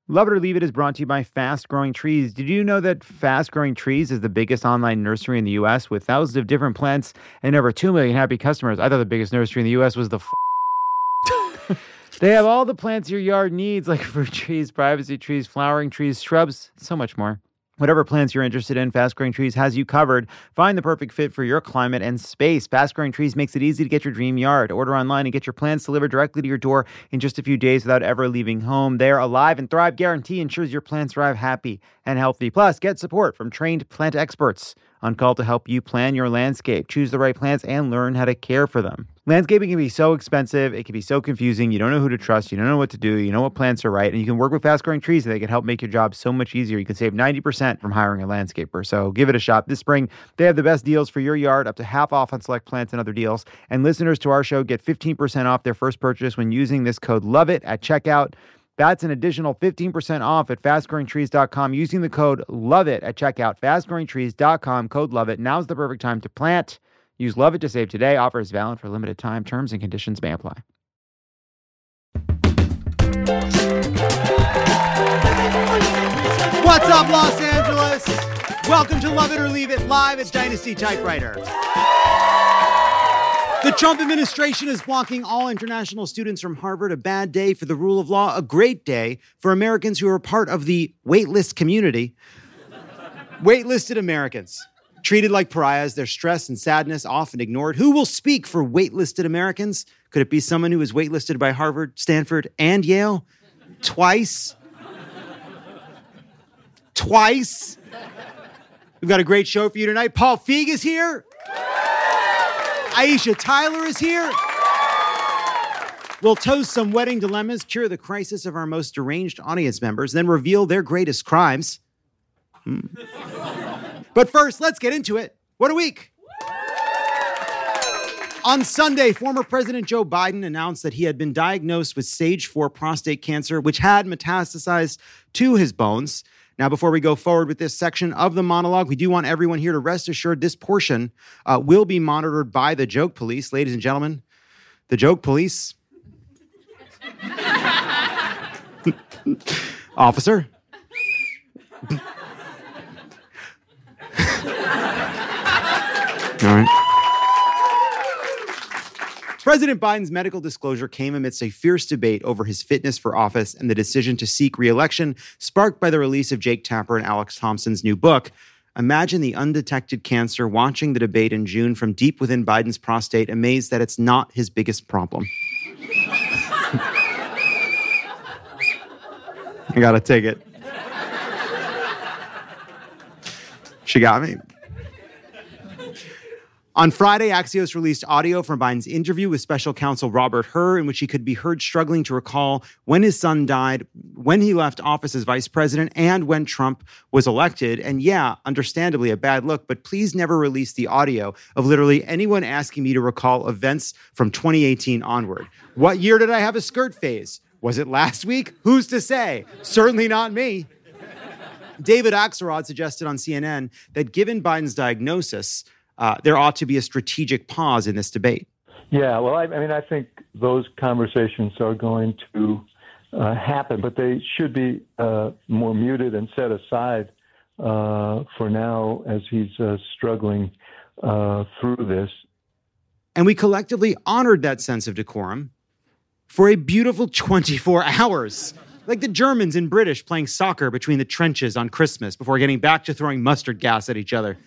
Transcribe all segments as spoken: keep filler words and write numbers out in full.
Love It or Leave It is brought to you by Fast Growing Trees. Did you know that Fast Growing Trees is the biggest online nursery in the U S with thousands of different plants and over two million happy customers? I thought the biggest nursery in the U S was the f- They have all the plants your yard needs, like fruit trees, privacy trees, flowering trees, shrubs, so much more. Whatever plants you're interested in, Fast Growing Trees has you covered. Find the perfect fit for your climate and space. Fast Growing Trees makes it easy to get your dream yard. Order online and get your plants delivered directly to your door in just a few days without ever leaving home. Their Alive and Thrive guarantee ensures your plants thrive happy and healthy. Plus, get support from trained plant experts on call to help you plan your landscape, choose the right plants, and learn how to care for them. Landscaping can be so expensive. It can be so confusing. You don't know who to trust. You don't know what to do. You know what plants are right. And you can work with Fast Growing Trees and they can help make your job so much easier. You can save ninety percent from hiring a landscaper. So give it a shot. This spring, they have the best deals for your yard, up to half off on select plants and other deals. And listeners to our show get fifteen percent off their first purchase when using this code LOVEIT at checkout. That's an additional fifteen percent off at fast growing trees dot com using the code LOVEIT at checkout. fast growing trees dot com, code LOVEIT. Now's the perfect time to plant. Use Love It to save today. Offer is valid for a limited time. Terms and conditions may apply. What's up, Los Angeles? Welcome to Love It or Leave It live at Dynasty Typewriter. The Trump administration is blocking all international students from Harvard. A bad day for the rule of law, a great day for Americans who are part of the waitlist community. Waitlisted Americans. Treated like pariahs, their stress and sadness often ignored. Who will speak for waitlisted Americans? Could it be someone who was waitlisted by Harvard, Stanford, and Yale? Twice? Twice? We've got a great show for you tonight. Paul Feig is here. Aisha Tyler is here. We'll toast some wedding dilemmas, cure the crisis of our most deranged audience members, then reveal their greatest crimes. Hmm. But first, let's get into it. What a week. On Sunday, former President Joe Biden announced that he had been diagnosed with stage four prostate cancer, which had metastasized to his bones. Now, before we go forward with this section of the monologue, we do want everyone here to rest assured this portion uh, will be monitored by the Joke Police. Ladies and gentlemen, the Joke Police. Officer. All right. President Biden's medical disclosure came amidst a fierce debate over his fitness for office and the decision to seek re-election, sparked by the release of Jake Tapper and Alex Thompson's new book. Imagine the undetected cancer watching the debate in June from deep within Biden's prostate, amazed that it's not his biggest problem. I gotta take it. She got me. On Friday, Axios released audio from Biden's interview with special counsel Robert Hur, in which he could be heard struggling to recall when his son died, when he left office as vice president, and when Trump was elected. And yeah, understandably a bad look, but please never release the audio of literally anyone asking me to recall events from twenty eighteen onward. What year did I have a skirt phase? Was it last week? Who's to say? Certainly not me. David Axelrod suggested on C N N that given Biden's diagnosis, Uh, there ought to be a strategic pause in this debate. Yeah, well, I, I mean, I think those conversations are going to uh, happen, but they should be uh, more muted and set aside uh, for now as he's uh, struggling uh, through this. And we collectively honored that sense of decorum for a beautiful twenty-four hours. Like the Germans and British playing soccer between the trenches on Christmas before getting back to throwing mustard gas at each other.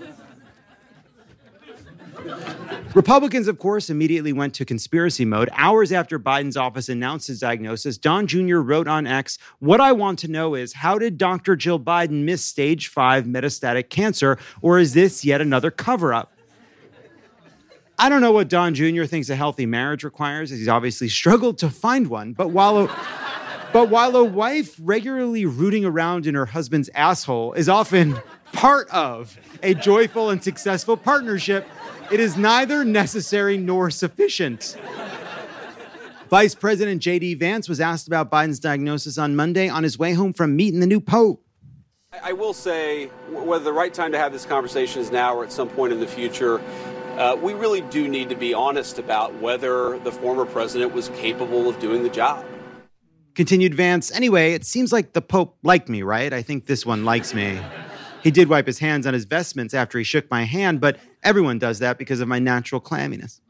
Republicans, of course, immediately went to conspiracy mode. Hours after Biden's office announced his diagnosis, Don Junior wrote on X, "What I want to know is, how did Doctor Jill Biden miss stage five metastatic cancer, or is this yet another cover-up?" I don't know what Don Junior thinks a healthy marriage requires, as he's obviously struggled to find one, but while a, but while a wife regularly rooting around in her husband's asshole is often part of a joyful and successful partnership, it is neither necessary nor sufficient. Vice President J D Vance was asked about Biden's diagnosis on Monday on his way home from meeting the new pope. I will say, whether the right time to have this conversation is now or at some point in the future, uh, we really do need to be honest about whether the former president was capable of doing the job. Continued Vance, anyway, it seems like the Pope liked me, right? I think this one likes me. He did wipe his hands on his vestments after he shook my hand, but everyone does that because of my natural clamminess.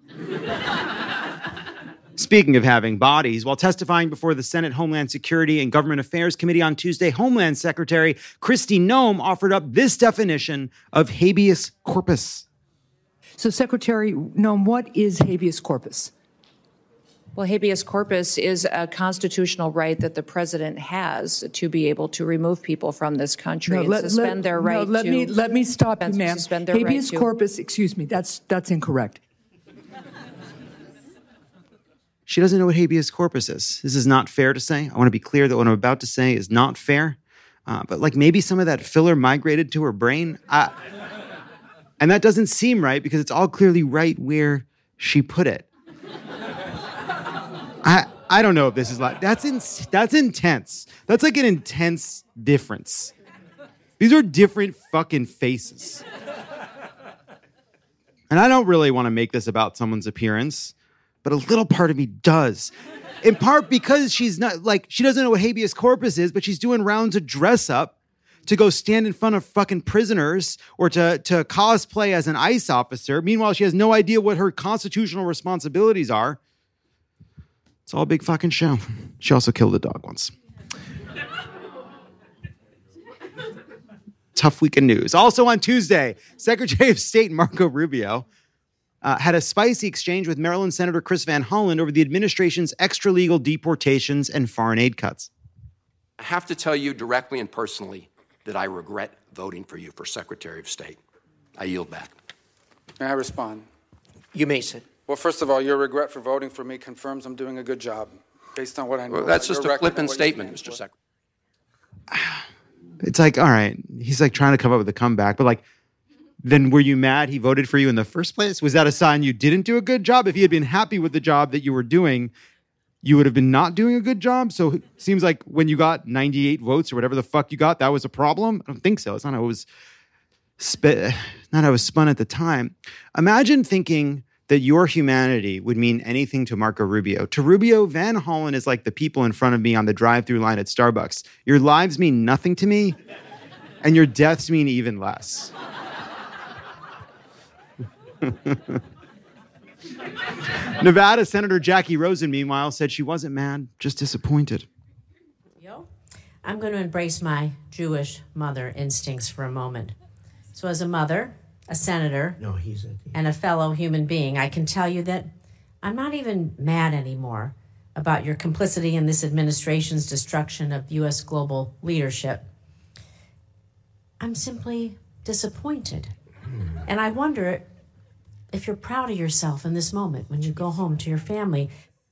Speaking of having bodies, while testifying before the Senate Homeland Security and Government Affairs Committee on Tuesday, Homeland Secretary Kristi Noem offered up this definition of habeas corpus. So, Secretary Noem, what is habeas corpus? Well, habeas corpus is a constitutional right that the president has to be able to remove people from this country no, and let, suspend let, their right no, let to... Me, let me stop you, ma'am. Suspend their habeas right to, corpus, excuse me, that's that's incorrect. She doesn't know what habeas corpus is. This is not fair to say. I want to be clear that what I'm about to say is not fair. Uh, but like maybe some of that filler migrated to her brain. Uh, and that doesn't seem right because it's all clearly right where she put it. I I don't know if this is like, that's in, that's intense. That's like an intense difference. These are different fucking faces. And I don't really want to make this about someone's appearance, but a little part of me does. In part because she's not, like, she doesn't know what habeas corpus is, but she's doing rounds of dress up to go stand in front of fucking prisoners or to, to cosplay as an ICE officer. Meanwhile, she has no idea what her constitutional responsibilities are. It's all a big fucking show. She also killed a dog once. Tough week of news. Also on Tuesday, Secretary of State Marco Rubio Uh, had a spicy exchange with Maryland Senator Chris Van Hollen over the administration's extralegal deportations and foreign aid cuts. I have to tell you directly and personally that I regret voting for you for Secretary of State. I yield back. May I respond? You may, sir. Well, first of all, your regret for voting for me confirms I'm doing a good job, based on what I know. Well, that's just a flippant statement, Mister Secretary. It's like, all right, he's like trying to come up with a comeback, but like, then were you mad he voted for you in the first place? Was that a sign you didn't do a good job? If he had been happy with the job that you were doing, you would have been not doing a good job? So it seems like when you got ninety-eight votes or whatever the fuck you got, that was a problem? I don't think so. It's not how it was, sp- not how it was spun at the time. Imagine thinking that your humanity would mean anything to Marco Rubio. To Rubio, Van Hollen is like the people in front of me on the drive-through line at Starbucks. Your lives mean nothing to me, and your deaths mean even less. Nevada Senator Jackie Rosen, meanwhile, said she wasn't mad, just disappointed. Yo, I'm going to embrace my Jewish mother instincts for a moment. So as a mother, a senator, No, he's a... and a fellow human being, I can tell you that I'm not even mad anymore about your complicity in this administration's destruction of U S global leadership. I'm simply disappointed. And I wonder if you're proud of yourself in this moment when you go home to your family.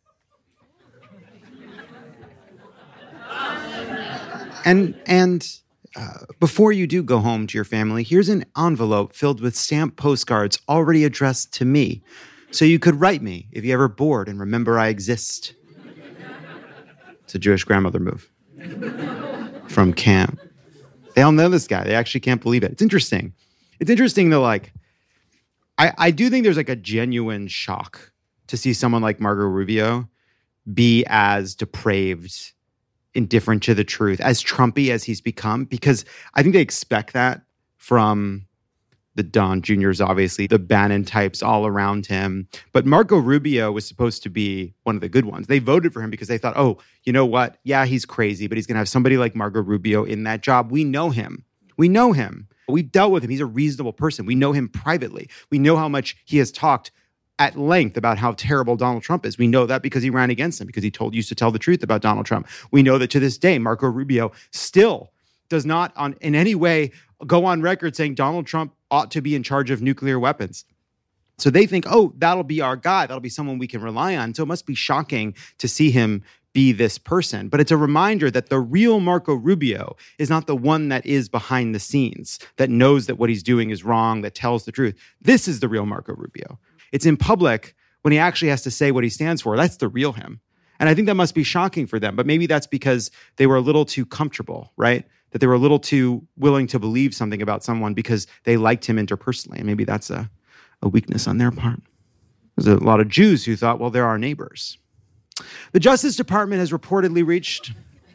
And and uh, before you do go home to your family, here's an envelope filled with stamped postcards already addressed to me, so you could write me if you ever bored and remember I exist. It's a Jewish grandmother move from camp. They all know this guy. They actually can't believe it. It's interesting. It's interesting that, like, I, I do think there's like a genuine shock to see someone like Marco Rubio be as depraved, indifferent to the truth, as Trumpy as he's become, because I think they expect that from the Don Juniors, obviously, the Bannon types all around him. But Marco Rubio was supposed to be one of the good ones. They voted for him because they thought, oh, you know what? Yeah, he's crazy, but he's going to have somebody like Marco Rubio in that job. We know him. We know him. We've dealt with him. He's a reasonable person. We know him privately. We know how much he has talked at length about how terrible Donald Trump is. We know that because he ran against him, because he told used to tell the truth about Donald Trump. We know that to this day, Marco Rubio still does not on in any way go on record saying Donald Trump ought to be in charge of nuclear weapons. So they think, oh, that'll be our guy. That'll be someone we can rely on. So it must be shocking to see him be this person. But it's a reminder that the real Marco Rubio is not the one that is behind the scenes, that knows that what he's doing is wrong, that tells the truth. This is the real Marco Rubio. It's in public when he actually has to say what he stands for. That's the real him. And I think that must be shocking for them. But maybe that's because they were a little too comfortable, right? That they were a little too willing to believe something about someone because they liked him interpersonally. And maybe that's a, a weakness on their part. There's a lot of Jews who thought, well, they're our neighbors. The Justice Department has reportedly reached...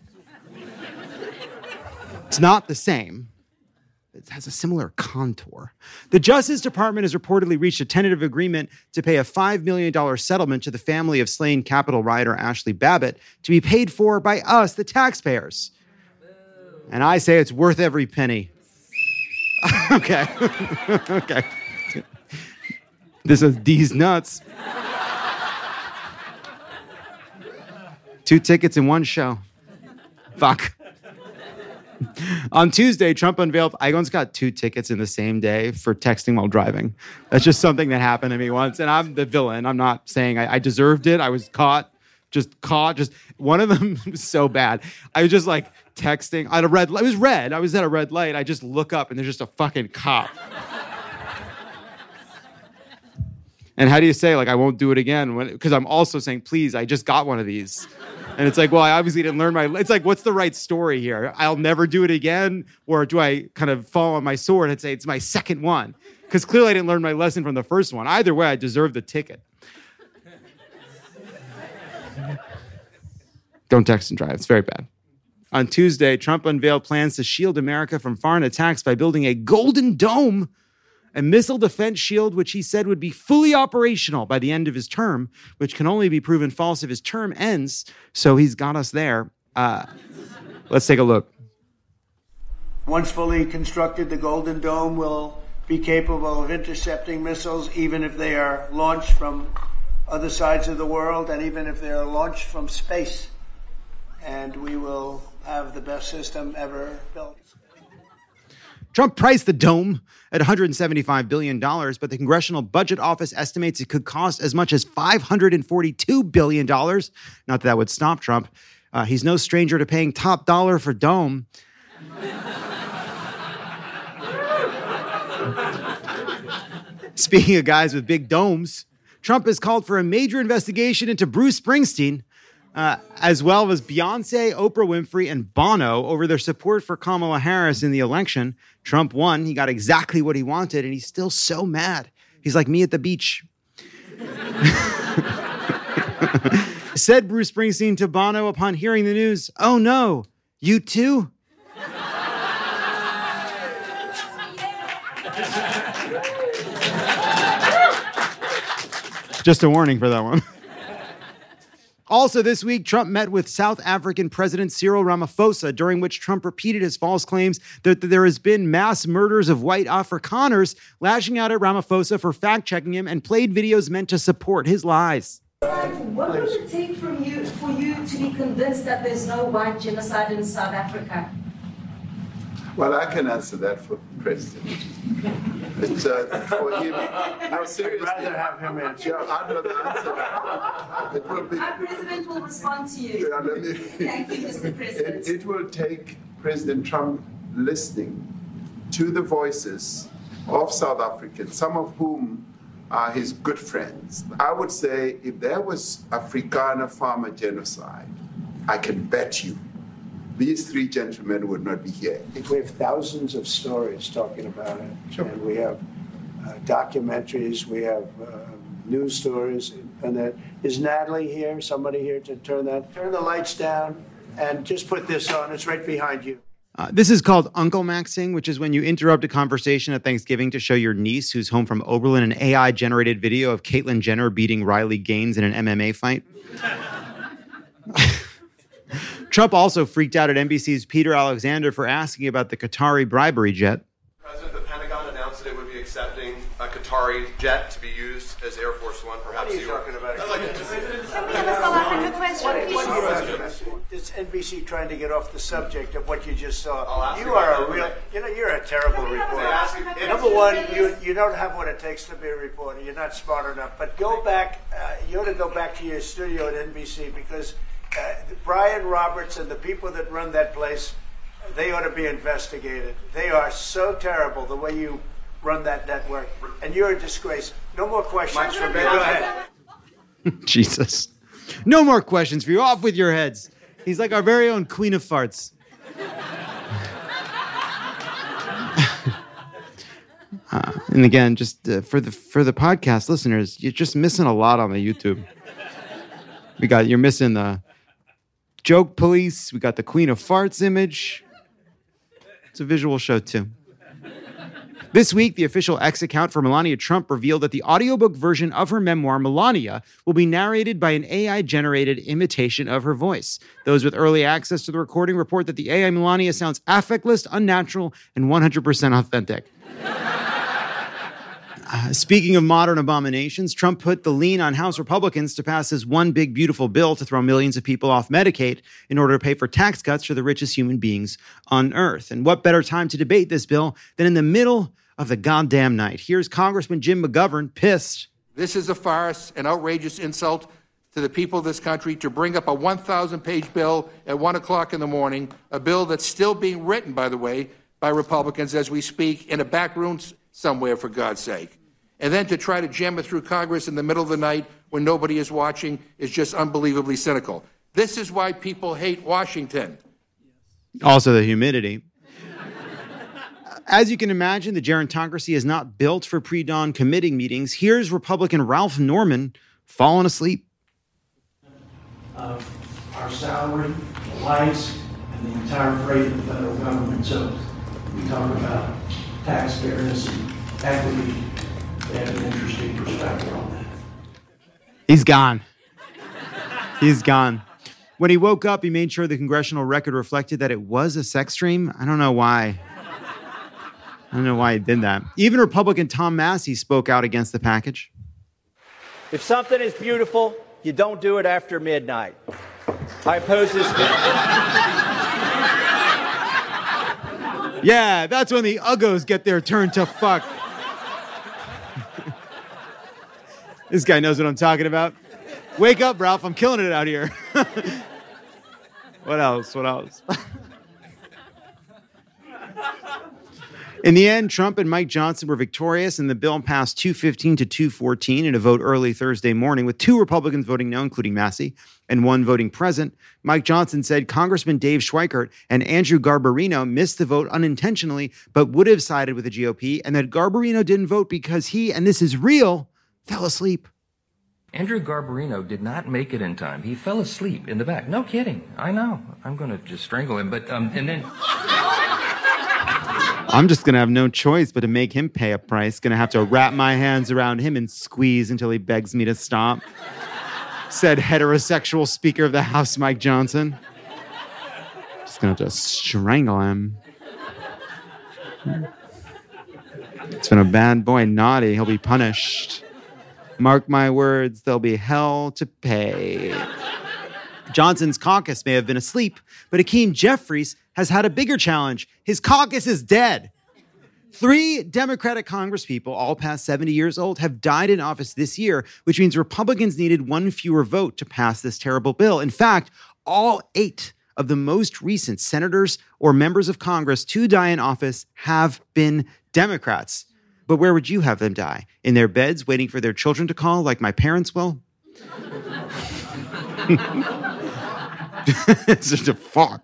It's not the same. It has a similar contour. The Justice Department has reportedly reached a tentative agreement to pay a five million dollars settlement to the family of slain Capitol rioter Ashley Babbitt to be paid for by us, the taxpayers. And I say it's worth every penny. Okay. Okay. This is D's nuts. Two tickets in one show. Fuck. On Tuesday, Trump unveiled, I once got two tickets in the same day for texting while driving. That's just something that happened to me once. And I'm the villain. I'm not saying I, I deserved it. I was caught, just caught. Just one of them was so bad. I was just like texting at a red light. It was red. I was at a red light. I just look up and there's just a fucking cop. And how do you say, like, I won't do it again? Because I'm also saying, please, I just got one of these. And it's like, well, I obviously didn't learn my... It's like, what's the right story here? I'll never do it again? Or do I kind of fall on my sword and say it's my second one? Because clearly I didn't learn my lesson from the first one. Either way, I deserve the ticket. Don't text and drive. It's very bad. On Tuesday, Trump unveiled plans to shield America from foreign attacks by building a Golden Dome, a missile defense shield, which he said would be fully operational by the end of his term, which can only be proven false if his term ends. So he's got us there. Uh, let's take a look. Once fully constructed, the Golden Dome will be capable of intercepting missiles, even if they are launched from other sides of the world, and even if they are launched from space. And we will have the best system ever built. Trump priced the dome at one hundred seventy-five billion dollars, but the Congressional Budget Office estimates it could cost as much as five hundred forty-two billion dollars. Not that that would stop Trump. Uh, he's no stranger to paying top dollar for dome. Speaking of guys with big domes, Trump has called for a major investigation into Bruce Springsteen, Uh, as well as Beyonce, Oprah Winfrey, and Bono over their support for Kamala Harris in the election. Trump won. He got exactly what he wanted, and he's still so mad. He's like me at the beach. Said Bruce Springsteen to Bono upon hearing the news, "Oh no, you too?" Just a warning for that one. Also this week, Trump met with South African President Cyril Ramaphosa, during which Trump repeated his false claims that there has been mass murders of white Afrikaners, lashing out at Ramaphosa for fact-checking him and played videos meant to support his lies. What would it take from you for you to be convinced that there's no white genocide in South Africa? Well, I can answer that for the president. But, uh, for him, no, seriously. I'd rather have him answer. Yeah, I'd rather answer that. It will be, Our president will respond to you. Yeah, let me, Thank you, Mister President. It, it will take President Trump listening to the voices of South Africans, some of whom are his good friends. I would say if there was Afrikaner farmer genocide, I can bet you these three gentlemen would not be here. We have thousands of stories talking about it. Sure. And we have uh, documentaries, we have uh, news stories. And that is Natalie here, somebody here to turn that, turn the lights down and just put this on. It's right behind you. Uh, this is called Uncle Maxing, which is when you interrupt a conversation at Thanksgiving to show your niece, who's home from Oberlin, an A I-generated video of Caitlyn Jenner beating Riley Gaines in an M M A fight. Trump also freaked out at N B C's Peter Alexander for asking about the Qatari bribery jet. President, the Pentagon announced that it would be accepting a Qatari jet to be used as Air Force One. Perhaps what are you talking about? Like Can we have a South African question, please? It's N B C trying to get off the subject of what you just saw. You are a real, you know, you're a terrible reporter. Number one, you you don't have what it takes to be a reporter. You're not smart enough. But go back. Uh, you ought to go back to your studio at N B C because. Uh, Brian Roberts and the people that run that place, they ought to be investigated. They are so terrible the way you run that network. And you're a disgrace. No more questions for me. Go ahead. Jesus. No more questions for you. Off with your heads. He's like our very own Queen of Farts. uh, and again, just uh, for the for the podcast listeners, you're just missing a lot on the YouTube. We got, you're missing the joke police. We got the Queen of Farts image. It's a visual show, too. This week, the official X account for Melania Trump revealed that the audiobook version of her memoir, Melania, will be narrated by an A I-generated imitation of her voice. Those with early access to the recording report that the A I Melania sounds affectless, unnatural, and one hundred percent authentic. Uh, speaking of modern abominations, Trump put the lean on House Republicans to pass his one big beautiful bill to throw millions of people off Medicaid in order to pay for tax cuts for the richest human beings on earth. And what better time to debate this bill than in the middle of the goddamn night? Here's Congressman Jim McGovern pissed. This is a farce, an outrageous insult to the people of this country to bring up a one thousand page bill at one o'clock in the morning, a bill that's still being written, by the way, by Republicans as we speak in a back room somewhere, for God's sake. And then to try to jam it through Congress in the middle of the night when nobody is watching is just unbelievably cynical. This is why people hate Washington. Also the humidity. As you can imagine, the gerontocracy is not built for pre-dawn committee meetings. Here's Republican Ralph Norman falling asleep. Of our salary, the lights, and the entire freight of the federal government. So we talk about tax fairness and equity. They have an interesting perspective on that. He's gone. He's gone. When he woke up, he made sure the congressional record reflected that it was a sex dream. I don't know why. I don't know why he did that. Even Republican Tom Massey spoke out against the package. If something is beautiful, you don't do it after midnight. I oppose this. Yeah, that's when the uggos get their turn to fuck. This guy knows what I'm talking about. Wake up, Ralph. I'm killing it out here. What else? What else? In the end, Trump and Mike Johnson were victorious, and the bill passed two fifteen to two fourteen in a vote early Thursday morning, with two Republicans voting no, including Massey, and one voting present. Mike Johnson said Congressman Dave Schweikert and Andrew Garbarino missed the vote unintentionally, but would have sided with the G O P, and that Garbarino didn't vote because he, and this is real, fell asleep. Andrew Garbarino did not make it in time. He fell asleep in the back. No kidding. I know. I'm going to just strangle him. But, um, and then... I'm just going to have no choice but to make him pay a price. Going to have to wrap my hands around him and squeeze until he begs me to stop. Said heterosexual Speaker of the House, Mike Johnson. Just going to have to strangle him. It's been a bad boy, naughty. He'll be punished. Mark my words, there'll be hell to pay. Johnson's caucus may have been asleep, but Hakeem Jeffries has had a bigger challenge. His caucus is dead. Three Democratic congresspeople, all past seventy years old, have died in office this year, which means Republicans needed one fewer vote to pass this terrible bill. In fact, all eight of the most recent senators or members of Congress to die in office have been Democrats. But where would you have them die? In their beds, waiting for their children to call, like my parents will? It's just a fuck.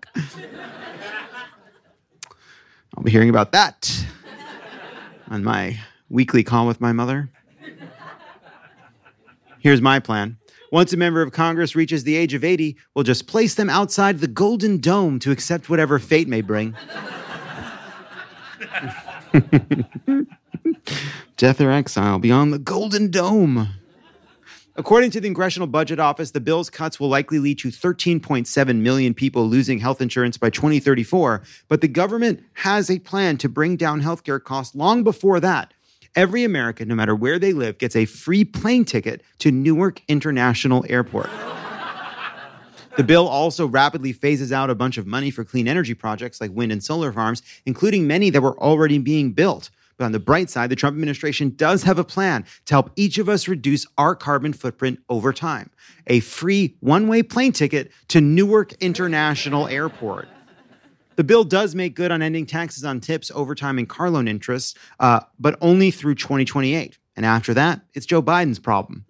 I'll be hearing about that on my weekly call with my mother. Here's my plan. Once a member of Congress reaches the age of eighty, we'll just place them outside the Golden Dome to accept whatever fate may bring. Death or exile beyond the Golden Dome. According to the Congressional Budget Office, the bill's cuts will likely lead to thirteen point seven million people losing health insurance by twenty thirty-four, but the government has a plan to bring down healthcare costs long before that. Every American, no matter where they live, gets a free plane ticket to Newark International Airport. The bill also rapidly phases out a bunch of money for clean energy projects like wind and solar farms, including many that were already being built. But on the bright side, the Trump administration does have a plan to help each of us reduce our carbon footprint over time. A free one-way plane ticket to Newark International Airport. The bill does make good on ending taxes on tips, overtime, and car loan interest, uh, but only through twenty twenty-eight. And after that, it's Joe Biden's problem.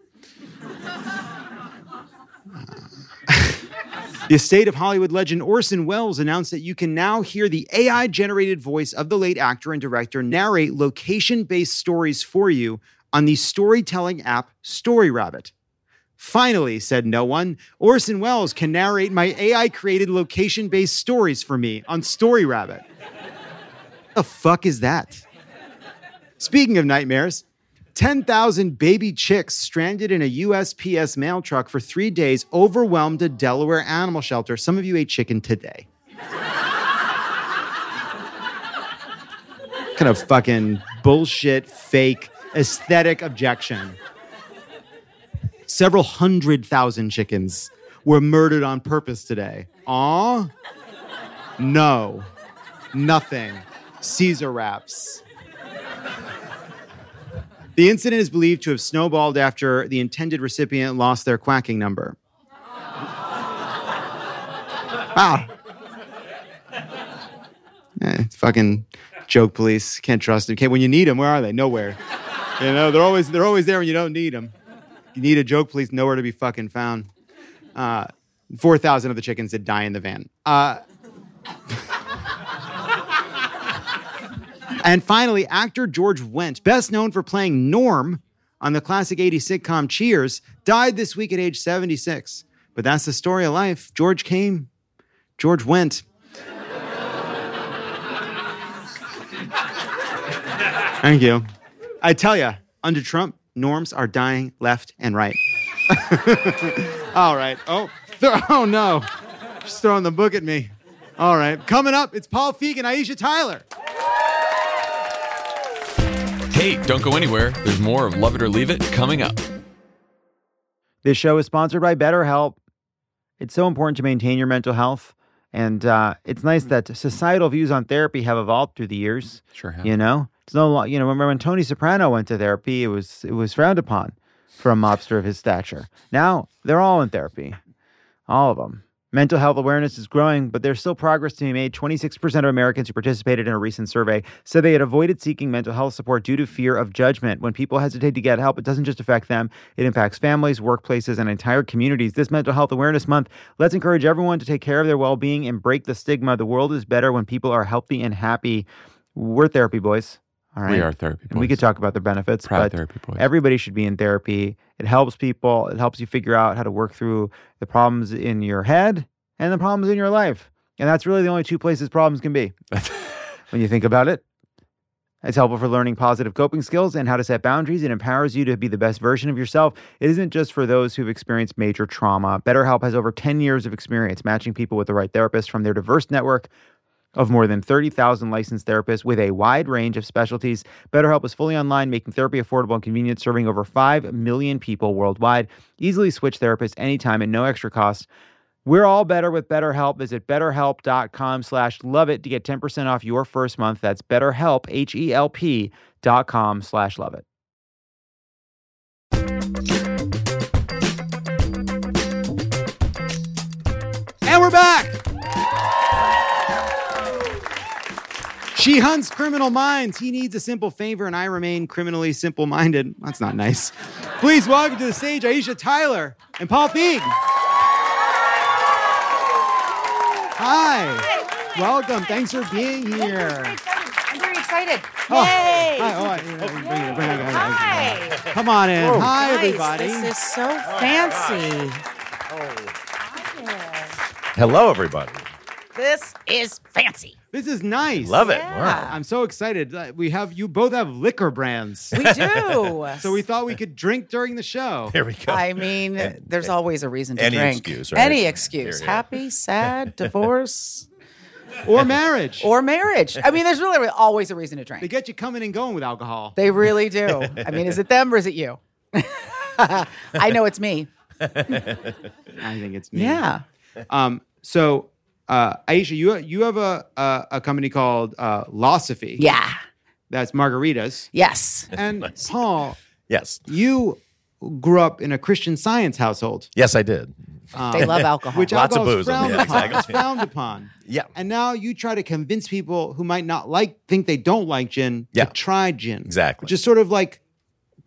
The estate of Hollywood legend Orson Welles announced that you can now hear the A I-generated voice of the late actor and director narrate location-based stories for you on the storytelling app StoryRabbit. Finally, said no one, Orson Welles can narrate my A I-created location-based stories for me on StoryRabbit. The fuck is that? Speaking of nightmares, ten thousand baby chicks stranded in a U S P S mail truck for three days overwhelmed a Delaware animal shelter. Some of you ate chicken today. Kind of fucking bullshit, fake, aesthetic objection. Several hundred thousand chickens were murdered on purpose today. Aw? No. Nothing. Caesar wraps. The incident is believed to have snowballed after the intended recipient lost their quacking number. Wow. Eh, fucking joke police. Can't trust them. Okay, when you need them, where are they? Nowhere. You know, they're always they're always there when you don't need them. You need a joke police, nowhere to be fucking found. Uh, four thousand of the chickens did die in the van. Uh, and finally, actor George Wendt, best known for playing Norm on the classic eighties sitcom Cheers, died this week at age seventy-six. But that's the story of life. George came. George went. Thank you. I tell you, under Trump, norms are dying left and right. All right. Oh, th- oh no. Just throwing the book at me. All right. Coming up, it's Paul Feig and Aisha Tyler. Hey, don't go anywhere. There's more of Love It or Leave It coming up. This show is sponsored by BetterHelp. It's so important to maintain your mental health. And uh, it's nice that societal views on therapy have evolved through the years. Sure have. You know? It's no lo- you know, remember when Tony Soprano went to therapy, it was it was frowned upon for a mobster of his stature. Now, they're all in therapy. All of them. Mental health awareness is growing, but there's still progress to be made. twenty-six percent of Americans who participated in a recent survey said they had avoided seeking mental health support due to fear of judgment. When people hesitate to get help, it doesn't just affect them. It impacts families, workplaces, and entire communities. This Mental Health Awareness Month, let's encourage everyone to take care of their well-being and break the stigma. The world is better when people are healthy and happy. We're therapy boys. All right. We are therapy boys. And we could talk about the benefits, Proud but therapy boys. Everybody should be in therapy. It helps people. It helps you figure out how to work through the problems in your head and the problems in your life. And that's really the only two places problems can be when you think about it. It's helpful for learning positive coping skills and how to set boundaries. It empowers you to be the best version of yourself. It isn't just for those who've experienced major trauma. BetterHelp has over ten years of experience matching people with the right therapist from their diverse network of more than thirty thousand licensed therapists with a wide range of specialties. BetterHelp is fully online, making therapy affordable and convenient, serving over five million people worldwide. Easily switch therapists anytime at no extra cost. We're all better with BetterHelp. Visit betterhelp.com slash love it to get ten percent off your first month. That's BetterHelp, H E L P dot com slash love it. And we're back. She hunts criminal minds. He needs a simple favor, and I remain criminally simple-minded. That's not nice. Please welcome to the stage Aisha Tyler and Paul Feig. Hi. Hi. Welcome. Thanks for being here. I'm very excited. Oh, Yay! Hi. Oh, I, oh, bring it, bring it, Hi. Come on in. Whoa. Hi, Nice. everybody. This is so fancy. Hello, everybody. This is fancy. This is nice. Love it. Yeah. Wow. I'm so excited. Uh, We have you both have liquor brands. We do. So we thought we could drink during the show. There we go. I mean, there's always a reason to any drink. excuse, right? Any excuse. Here, yeah. Happy, sad, divorce, Or marriage. or marriage. I mean, there's really always a reason to drink. They get you coming and going with alcohol. They really do. I mean, is it them or is it you? I know it's me. I think it's me. Yeah. Um. So, uh, Aisha, you you have a a, a company called uh, Losophy. Yeah. That's margaritas. Yes. And Paul, Yes. you grew up in a Christian Science household. Yes, I did. Um, They love alcohol. Which Lots of alcohol is booze. frowned Yeah, upon. exactly. It's frowned upon. Yeah. And now you try to convince people who might not like, think they don't like gin, Yeah. to try gin. Exactly. Which is sort of like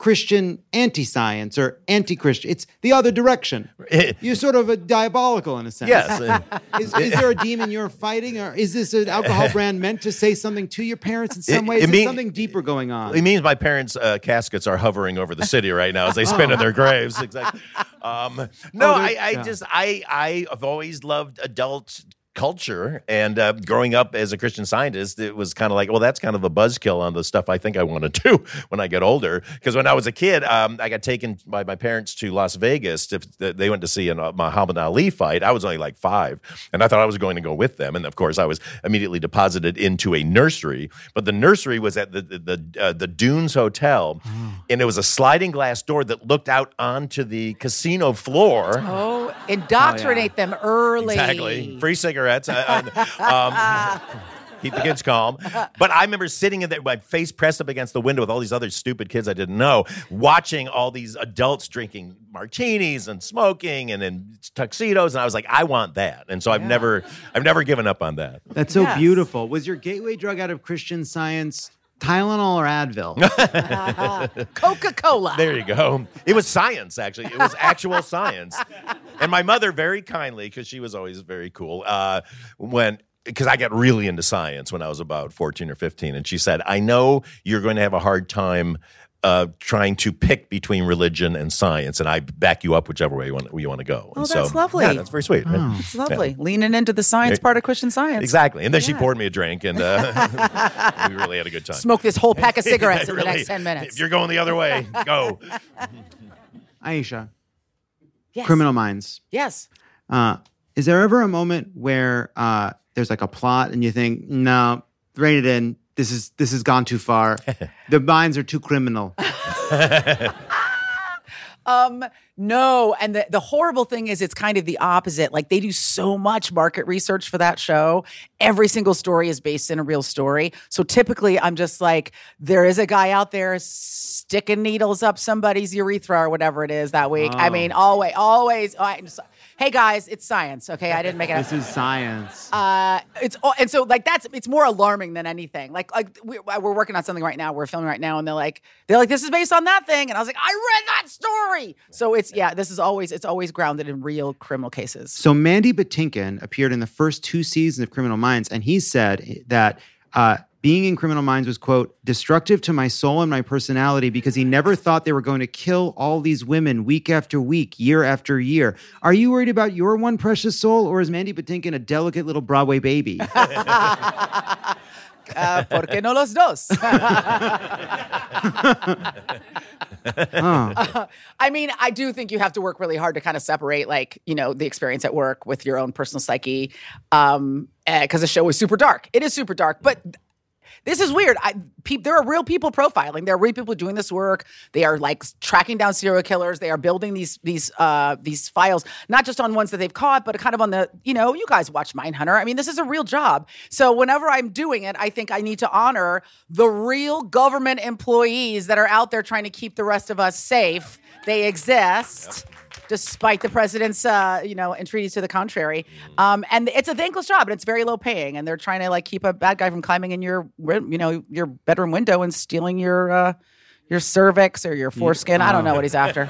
Christian anti-science or anti-Christian. It's the other direction. You're sort of a diabolical in a sense. Yes. is, is there a demon you're fighting, or is this an alcohol brand meant to say something to your parents in some It- way? it Is there mean- something deeper going on? It means my parents' uh, caskets are hovering over the city right now as they spin in their graves. Exactly. Um, no, Oh, I, they're- I yeah. just I I have always loved adult culture, and uh, growing up as a Christian Scientist, it was kind of like, well, that's kind of a buzzkill on the stuff I think I want to do when I get older. Because when I was a kid, um, I got taken by my parents to Las Vegas. To, they went to see a Muhammad Ali fight. I was only like five, and I thought I was going to go with them. And of course, I was immediately deposited into a nursery. But the nursery was at the the the, uh, the Dunes Hotel, and it was a sliding glass door that looked out onto the casino floor. Oh, indoctrinate them early. Exactly. Free cigarettes. Uh, uh, um, keep the kids calm. But I remember sitting in there, my face pressed up against the window with all these other stupid kids I didn't know, watching all these adults drinking martinis and smoking and in tuxedos. And I was like, I want that. And so I've never, I've never given up on that. That's so Yes. beautiful. Was your gateway drug out of Christian Science Tylenol or Advil? Coca-Cola. There you go. It was science, actually. It was actual science. And my mother, very kindly, because she was always very cool, uh, went, because I got really into science when I was about fourteen or fifteen. And she said, I know you're going to have a hard time uh, trying to pick between religion and science, and I back you up whichever way you want, you want to go. Oh, and that's so, lovely. Yeah, that's very sweet. right? It's lovely. Yeah. Leaning into the science Yeah. part of Christian Science. Exactly. And then she Yeah. poured me a drink, and uh, we really had a good time. Smoke this whole pack of cigarettes in the Really, next ten minutes. If you're going the other way, go. Aisha, Yes. Criminal Minds. Yes. Uh, is there ever a moment where uh, there's like a plot and you think, no, rein it in. This is this has gone too far. The minds are too criminal. Um, no. And the, the horrible thing is it's kind of the opposite. Like they do so much market research for that show. Every single story is based in a real story. So typically I'm just like, there is a guy out there sticking needles up somebody's urethra or whatever it is that week. I Oh. mean, always, always. Oh, I, hey guys, it's science. Okay. I didn't make it up. This is science. Uh, it's and so like that's it's more alarming than anything. Like like we, we're working on something right now. We're filming right now, and they're like they're like this is based on that thing, and I was like I read that story. So it's yeah, this is always it's always grounded in real criminal cases. So Mandy Patinkin appeared in the first two seasons of Criminal Minds, and he said that uh, being in Criminal Minds was, quote, destructive to my soul and my personality because he never thought they were going to kill all these women week after week, year after year. Are you worried about your one precious soul, or is Mandy Patinkin a delicate little Broadway baby? Uh, ¿Por qué no los dos? Uh, I mean, I do think you have to work really hard to kind of separate, like, you know, the experience at work with your own personal psyche. Um, because the show is super dark. It is super dark, but this is weird. I, pe- there are real people profiling. There are real people doing this work. They are like tracking down serial killers. They are building these these uh, these files, not just on ones that they've caught, but kind of on the, you know, you guys watch Mindhunter. I mean, this is a real job. So whenever I'm doing it, I think I need to honor the real government employees that are out there trying to keep the rest of us safe. They exist. Yep. Despite the president's, uh, you know, entreaties to the contrary. Um, and it's a thankless job, and it's very low paying. And they're trying to, like, keep a bad guy from climbing in your, you know, your bedroom window and stealing your uh, your cervix or your foreskin. I don't know what he's after.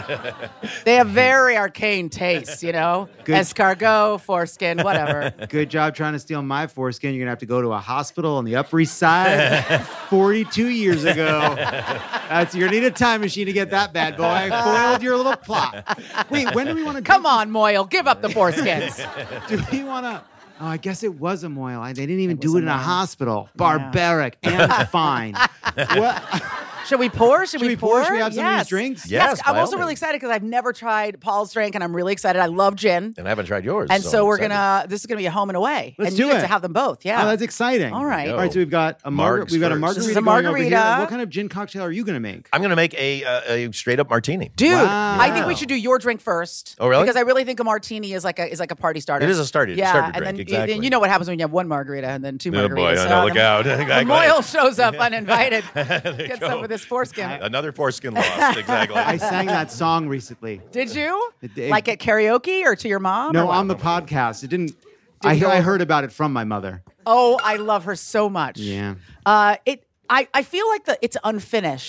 They have very arcane tastes, you know? Good. Escargot, foreskin, whatever. Good job trying to steal my foreskin. You're going to have to go to a hospital on the Upper East Side forty-two years ago. That's, you're going to need a time machine to get that bad boy. I foiled your little plot. Wait, when do we want to... Come on, Moyle. Give up the foreskins. Do we want to... Oh, I guess it was a Moyle. I, they didn't even It do was it a in a Moyle. hospital. Barbaric and fine. What? Should we pour? Should, Should we, we pour? pour? Should we have some of yes. these drinks? Yes, I'm by also all really means. excited because I've never tried Paul's drink, and I'm really excited. I love gin. And I haven't tried yours. And so, I'm we're excited. gonna. This is gonna be a home and away. Let's and do you get it. to have them both. Yeah. Oh, that's exciting. All right. All right, so we've got a margar- Margs we've got a first. margarita This is a going over here. margarita. What kind of gin cocktail are you going to make? I'm going to make a, uh, a straight up martini. Dude, Wow. I think we should do your drink first. Oh, really? Because I really think a martini is like a is like a party starter. It is a starter- yeah, starter and drink, then exactly. you, you know what happens when you have one margarita and then two Oh, margaritas. boy, I So know, look the- out. The Exactly. Moyle shows up uninvited. There you Gets go. up with his foreskin. Another foreskin lost. Exactly. I sang that song recently. Did you? It- it- like at karaoke or to your mom? No, or what? on the podcast. It didn't. I, you go I over? heard about it from my mother. Oh, I love her so much. Yeah. Uh, it. I, I feel like the it's unfinished.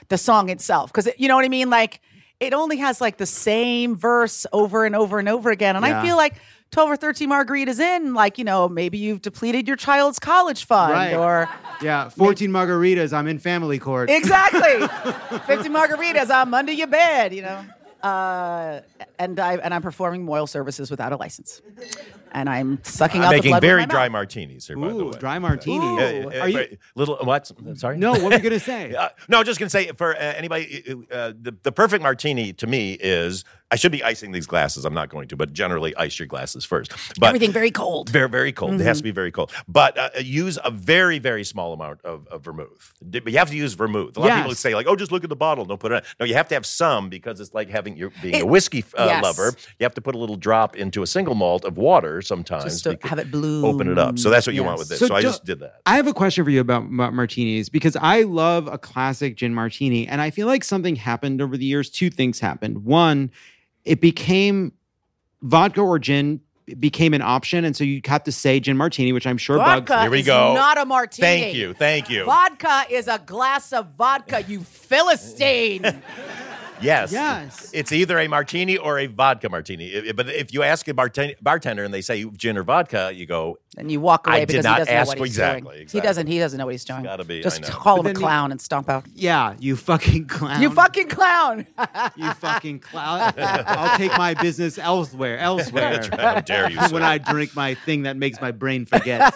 the song itself. Because, you know what I mean? Like, it only has like the same verse over and over and over again. And Yeah. I feel like twelve or thirteen margaritas in, like, you know, maybe you've depleted your child's college fund Right. or... Yeah, fourteen margaritas, I'm in family court. Exactly. fifty margaritas, I'm under your bed, you know. Uh, and I and I'm performing Moyle services without a license, and I'm sucking I'm out the making blood very with my dry mouth. martinis here, by the Ooh, way. dry martini. Uh, uh, Are you- uh, little what? Sorry. No, what were you gonna say? uh, no, just gonna say for uh, anybody, uh, the the perfect martini to me is I should be icing these glasses. I'm not going to, but generally ice your glasses first. But Everything very cold. Very very cold. It has to be very cold. But uh, use a very very small amount of, of vermouth. But you have to use vermouth. A lot of people Yes. say like, oh, just look at the bottle. Don't put it on. No, you have to have some because it's like having your being It- a whiskey uh, yes. lover. You have to put a little drop into a single malt of water sometimes. Just to because- have it bloom. Open it up. So that's what you want Yes. with this. So So, I do- just did that. I have a question for you about ma- martinis because I love a classic gin martini, and I feel like something happened over the years. Two things happened. One, it became vodka or gin became an option, and so you have to say gin martini, which I'm sure Vodka bugs. Here we is go. not a martini. Thank you. Thank you. Vodka is a glass of vodka, you Philistine. Yes. Yes. It's either a martini or a vodka martini. I- I- But if you ask a barten- bartender and they say gin or vodka, you go, And you walk away I did because not he doesn't know ask what he's exactly, doing. He exactly. doesn't. He doesn't know what he's doing. gotta be, I Just know. call him But a then you- clown and stomp out. Yeah, you fucking clown. You fucking clown. You fucking clown. I'll take my business elsewhere. Elsewhere. how dare you, when sir. I drink my thing that makes my brain forget.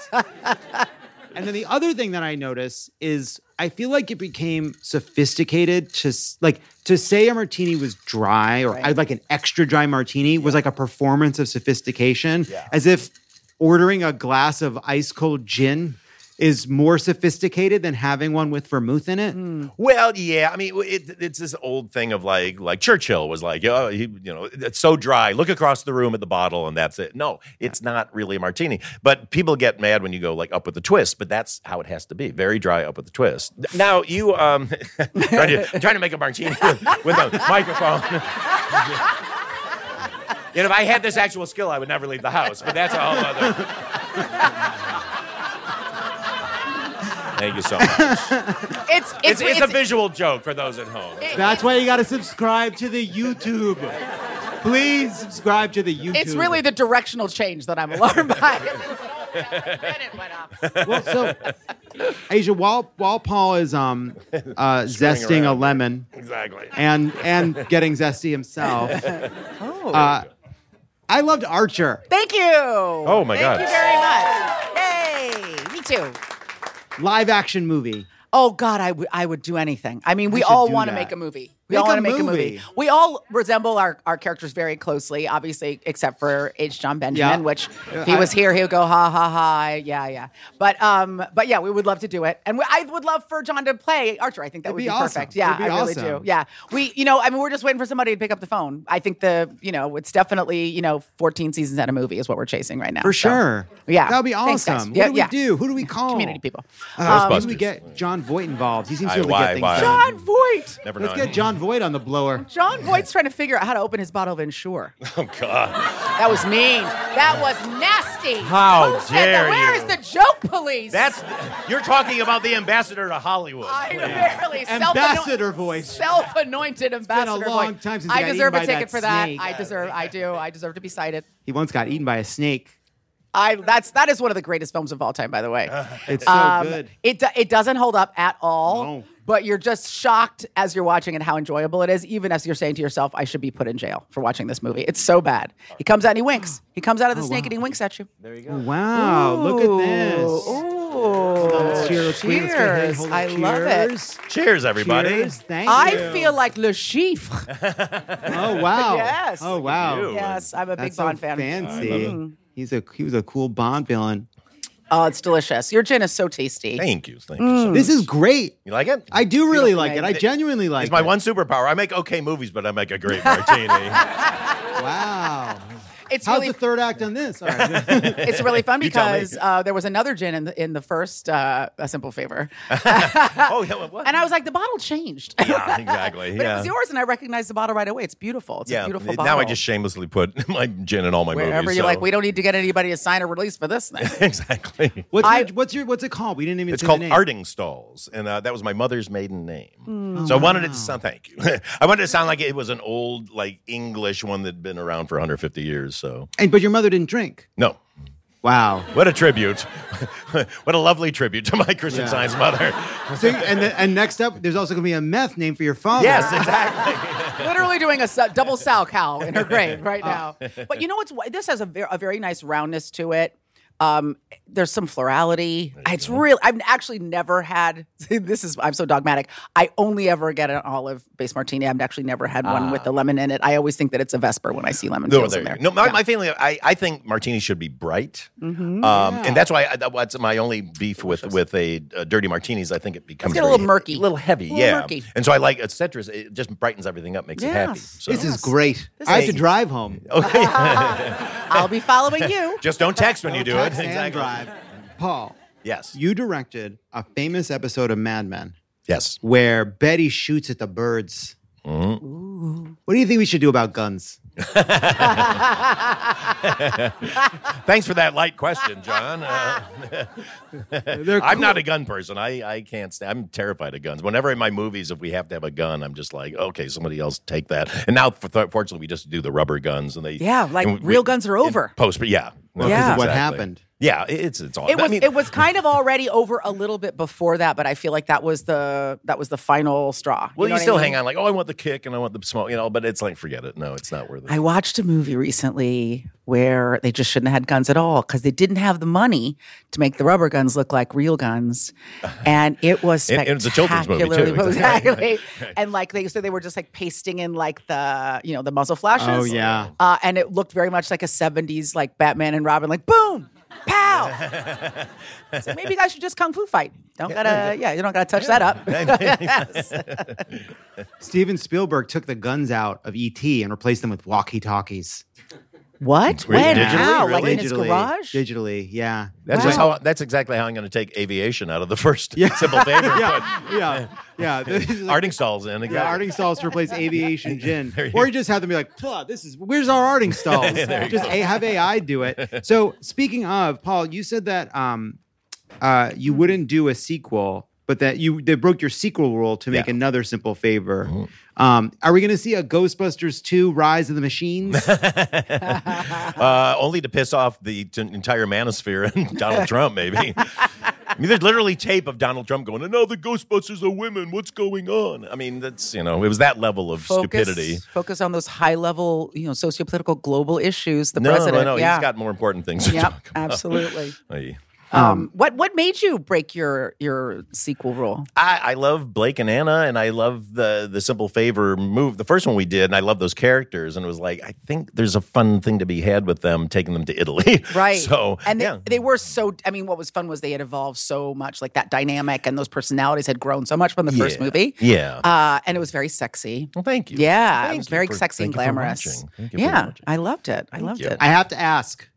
And then the other thing that I notice is I feel like it became sophisticated to s- like to say a martini was dry or Right. I'd like an extra dry martini was like a performance of sophistication, as if ordering a glass of ice cold gin is more sophisticated than having one with vermouth in it. well, yeah. I mean, it, it's this old thing of like, like Churchill was like, oh, he, you know, it's so dry. Look across the room at the bottle, and that's it. No, it's not really a martini. But people get mad when you go like up with the twist. But that's how it has to be. Very dry up with the twist. Now you um, trying, to, trying to make a martini with, with a microphone. And if I had this actual skill, I would never leave the house. But that's a whole other. Thank you so much. It's It's, it's it's, a visual joke for those at home. That's why you got to subscribe to the YouTube. Please subscribe to the YouTube. It's really the directional change that I'm alarmed by. well, so Asia, while while Paul is um uh, zesting a around. lemon, Exactly. and and getting zesty himself, Oh. uh, I loved Archer. Thank you. Oh, my Thank God. you very much. Yay. Me too. Live action movie. Oh God, I would I would do anything. I mean, we should all do want to that. make a movie. We Make all a want to make a movie. movie. We all resemble our, our characters very closely, obviously, except for H. John Benjamin, Yeah. which Uh, if he I- was here, he would go ha ha ha, yeah yeah. But um, but yeah, we would love to do it, and we, I would love for John to play Archer. I think that It'd would be be, awesome. perfect. Yeah, It'd be I really awesome. do. Yeah, we you know I mean we're just waiting for somebody to pick up the phone. I think the you know it's definitely you know fourteen seasons and a movie is what we're chasing right now. For So, sure. yeah, That'd be Thanks, guys. awesome. Yeah, what do we yeah. do? Who do we call? Community people. Uh, maybe Ghostbusters. we get John Voight involved. He seems to I- be able to why- get things why? done. John Voight. Never Let's know. get John Voight on the blower. John Voight's trying to figure out how to open his bottle of Ensure. Oh God. That was mean. That was nasty. How Who said dare that? Where you. is the joke police? That's you're talking about the ambassador to Hollywood. I please. barely Ambassador voice. self-anointed ambassador. been a long voice. time since he I got deserve eaten a by ticket that for that. snake. I deserve. I do. I deserve to be cited. He once got eaten by a snake. I that's that is one of the greatest films of all time, by the way. It's so Um, good. It do- it doesn't hold up at all. No. But you're just shocked as you're watching and how enjoyable it is, even as you're saying to yourself, I should be put in jail for watching this movie. It's so bad. He comes out and he winks. He comes out of the Oh, snake wow. and he winks at you. There you Oh, go. wow, look at this. Ooh. Let's cheer, let's wait, let's get ready. Cheers. Hold I on. love it. Cheers. Cheers, everybody. Cheers. Thank I you. feel like Le Chiffre. Oh wow. Yes. Oh wow. you. Yes, I'm a big That's so Bond fan. fancy. Mhm. He's a he was a cool Bond villain. Oh, it's delicious. Your gin is so tasty. Thank you. Thank you. So much. This is great. You like it? I do really like made. it. I genuinely like It's my it. one superpower. I make okay movies, but I make a great martini. Wow. It's How's really the third act on this? All right. it's really fun You tell me. because uh, there was another gin in the in the first uh, A Simple Favor. Oh, yeah, what? And I was like, the bottle changed. Yeah, exactly. But yeah. it was yours, and I recognized the bottle right away. It's beautiful. It's yeah. a beautiful Now bottle. I just shamelessly put my gin in all my Wherever movies. you're so- like, we don't need to get anybody to sign a release for this thing. exactly. What's, I- your, what's your what's it called? We didn't even It's say called the name. Ardingstalls, and uh, that was my mother's maiden name. Mm. So I wanted it to sound. Thank you. I wanted it to sound like it was an old, like English one that'd been around for one hundred fifty years. So And but your mother didn't drink. no. Wow. What a tribute. What a lovely tribute to my Christian Yeah. Science mother. So, and then, and next up, there's also going to be a meth name for your father. Yes, exactly. Literally doing a sa- double Sal cow in her grave right now. But you know what's this has a very, a very nice roundness to it. Um, there's some florality. It's real. I've actually never had. This is. I'm so dogmatic. I only ever get an olive-based martini. I've actually never had one Ah. with the lemon in it. I always think that it's a Vesper when I see lemon No, peels there in you there. go. no my, Yeah. my family, I, I think martinis should be bright. Mhm. Um, Yeah. And that's why I, that's my only beef with with a, uh dirty martinis. I think it becomes get a very little murky. a little heavy. A little yeah, murky. and so I like a citrus. It just brightens everything up, makes it happy. Yes. So. This is great. This I is- have to drive home. Okay. I'll be following you. Just don't text when you do it. Text and Exactly. drive. Paul. Yes. You directed a famous episode of Mad Men Yes. where Betty shoots at the birds. Mhm. What do you think we should do about guns? Thanks for that light question, John. Uh, They're I'm cool. not a gun person. I, I can't stand. I'm terrified of guns. Whenever in my movies, if we have to have a gun, I'm just like, okay, somebody else take that. And now, for, fortunately, we just do the rubber guns, and they Yeah, like and we- real guns are over. Post, but yeah, Well, Yeah. this is what Exactly. happened. Yeah, it- it's it's all. It was I mean, it was kind of already over a little bit before that, but I feel like that was the that was the final straw. well, you, know what I still mean? hang on, like, oh, I want the kick and I want the smoke, you know. But it's like, forget it. No, it's not worth it. I watched a movie recently where they just shouldn't have had guns at all because they didn't have the money to make the rubber guns look like real guns, and it was And- and it's a children's movie, too. spectacularly- Exactly. exactly. And like they so they were just like pasting in like the you know the muzzle flashes. Oh, yeah. uh, and it looked very much like a seventies like Batman and Robin, like boom. Pow! So maybe you guys should just kung fu fight. Don't gotta, yeah, you don't gotta touch that up. Yes. Steven Spielberg took the guns out of E T and replaced them with walkie-talkies. What? Really? When? Digitally? How? Like in his Digitally. garage? Digitally, yeah. That's just how. That's exactly how I'm going to take aviation out of the first simple favor. yeah, yeah, yeah. This is like- Ardingstalls in. Yeah, Exactly. Ardingstalls to replace aviation gin. There you Or you just have them be like, "Puh, this is, where's our Ardingstalls? There you Just go. a, have A I do it. So speaking of, Paul, you said that um, uh, you wouldn't do a sequel, but that you they broke your sequel rule to make Yeah. another Simple Favor. Mm-hmm. Um, are we going to see a Ghostbusters two Rise of the Machines? uh, only to piss off the t- entire manosphere and Donald Trump, maybe. I mean, there's literally tape of Donald Trump going, and now the Ghostbusters are women. What's going on? I mean, that's, you know, it was that level of Focus, stupidity. focus on those high level, you know, sociopolitical global issues. The no, president, no, no. yeah. He's got more important things to Yep, talk about. absolutely. Aye. Um, what what made you break your your sequel rule? I, I love Blake and Anna, and I love the the Simple Favor move, the first one we did, and I love those characters. And it was like, I think there's a fun thing to be had with them taking them to Italy, Right. So and they, yeah, they were so, I mean, what was fun was they had evolved so much, like that dynamic and those personalities had grown so much from the first Yeah. movie. Yeah. Uh, and it was very sexy. Well, thank you. Yeah. Thank it was you very for- sexy and thank you for glamorous. watching. Thank you for Yeah. watching. I loved it. I loved you. it. I have to ask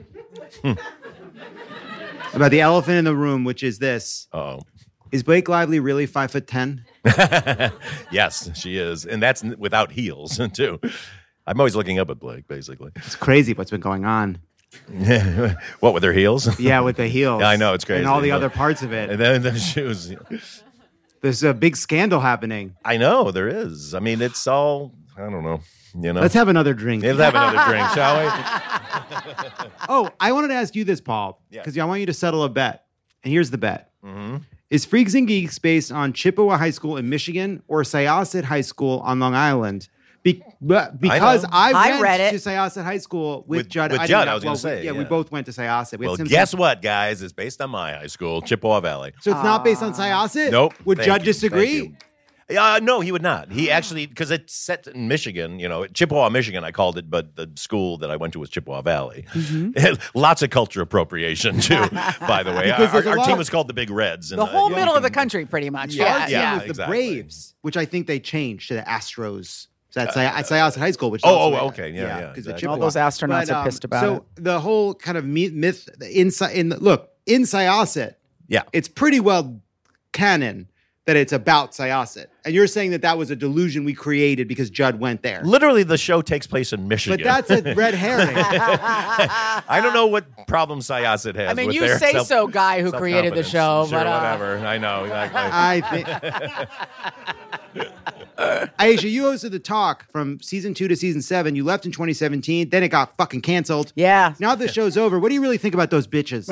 about the elephant in the room, which is this. Oh. Is Blake Lively really five foot ten? Yes, she is, and that's n- without heels too. I'm always looking up at Blake, basically. It's crazy what's been going on. What, with her heels? Yeah, with the heels. Yeah, I know, it's crazy. And all the But- other parts of it. And then the shoes. There's a big scandal happening. I know there is. I mean, it's all. I don't know. You know. Let's have another drink. Let's have another drink, shall we? Oh, I wanted to ask you this, Paul, Yeah. because I want you to settle a bet. And here's the bet. Mm-hmm. Is Freaks and Geeks based on Chippewa High School in Michigan or Syosset High School on Long Island? Be- but because know. I, I went read it. to Syosset High School with, With- Judd. with I Judd, didn't- I was gonna well, say, we- Yeah, we yeah. both went to Syosset. We had Well, Simpson- guess what, guys? It's based on my high school, Chippewa Valley. So it's not based on Syosset? Nope. Would Thank Judd you. disagree? Thank you. Uh, no, he would not. He actually, because it's set in Michigan, you know, Chippewa, Michigan, I called it, but the school that I went to was Chippewa Valley. Lots of culture appropriation, too, by the way. Because Our, there's a our lot team of- was called the Big Reds. and, The uh, whole you middle of the can- country, pretty much. Yeah, Our Yeah. team yeah. was the exactly. Braves, which I think they changed to the Astros. So that's uh, Syosset High School, which is oh, also oh, a- okay, yeah, yeah, because exactly. All those astronauts But, are um, pissed about so it. the whole kind of me- myth inside in the, look in Syosset, yeah, it's pretty well canon that it's about Syosset, and you're saying that that was a delusion we created because Judd went there. Literally, the show takes place in Michigan. But that's a red herring. I don't know what problem Syosset has. I mean, with you their say self- so, guy who created the show, Sure, but uh, whatever. I know exactly. I think. Aisha, you hosted the talk from season two to season seven. You left in twenty seventeen. Then it got fucking canceled. Yeah. Now the show's over. What do you really think about those bitches?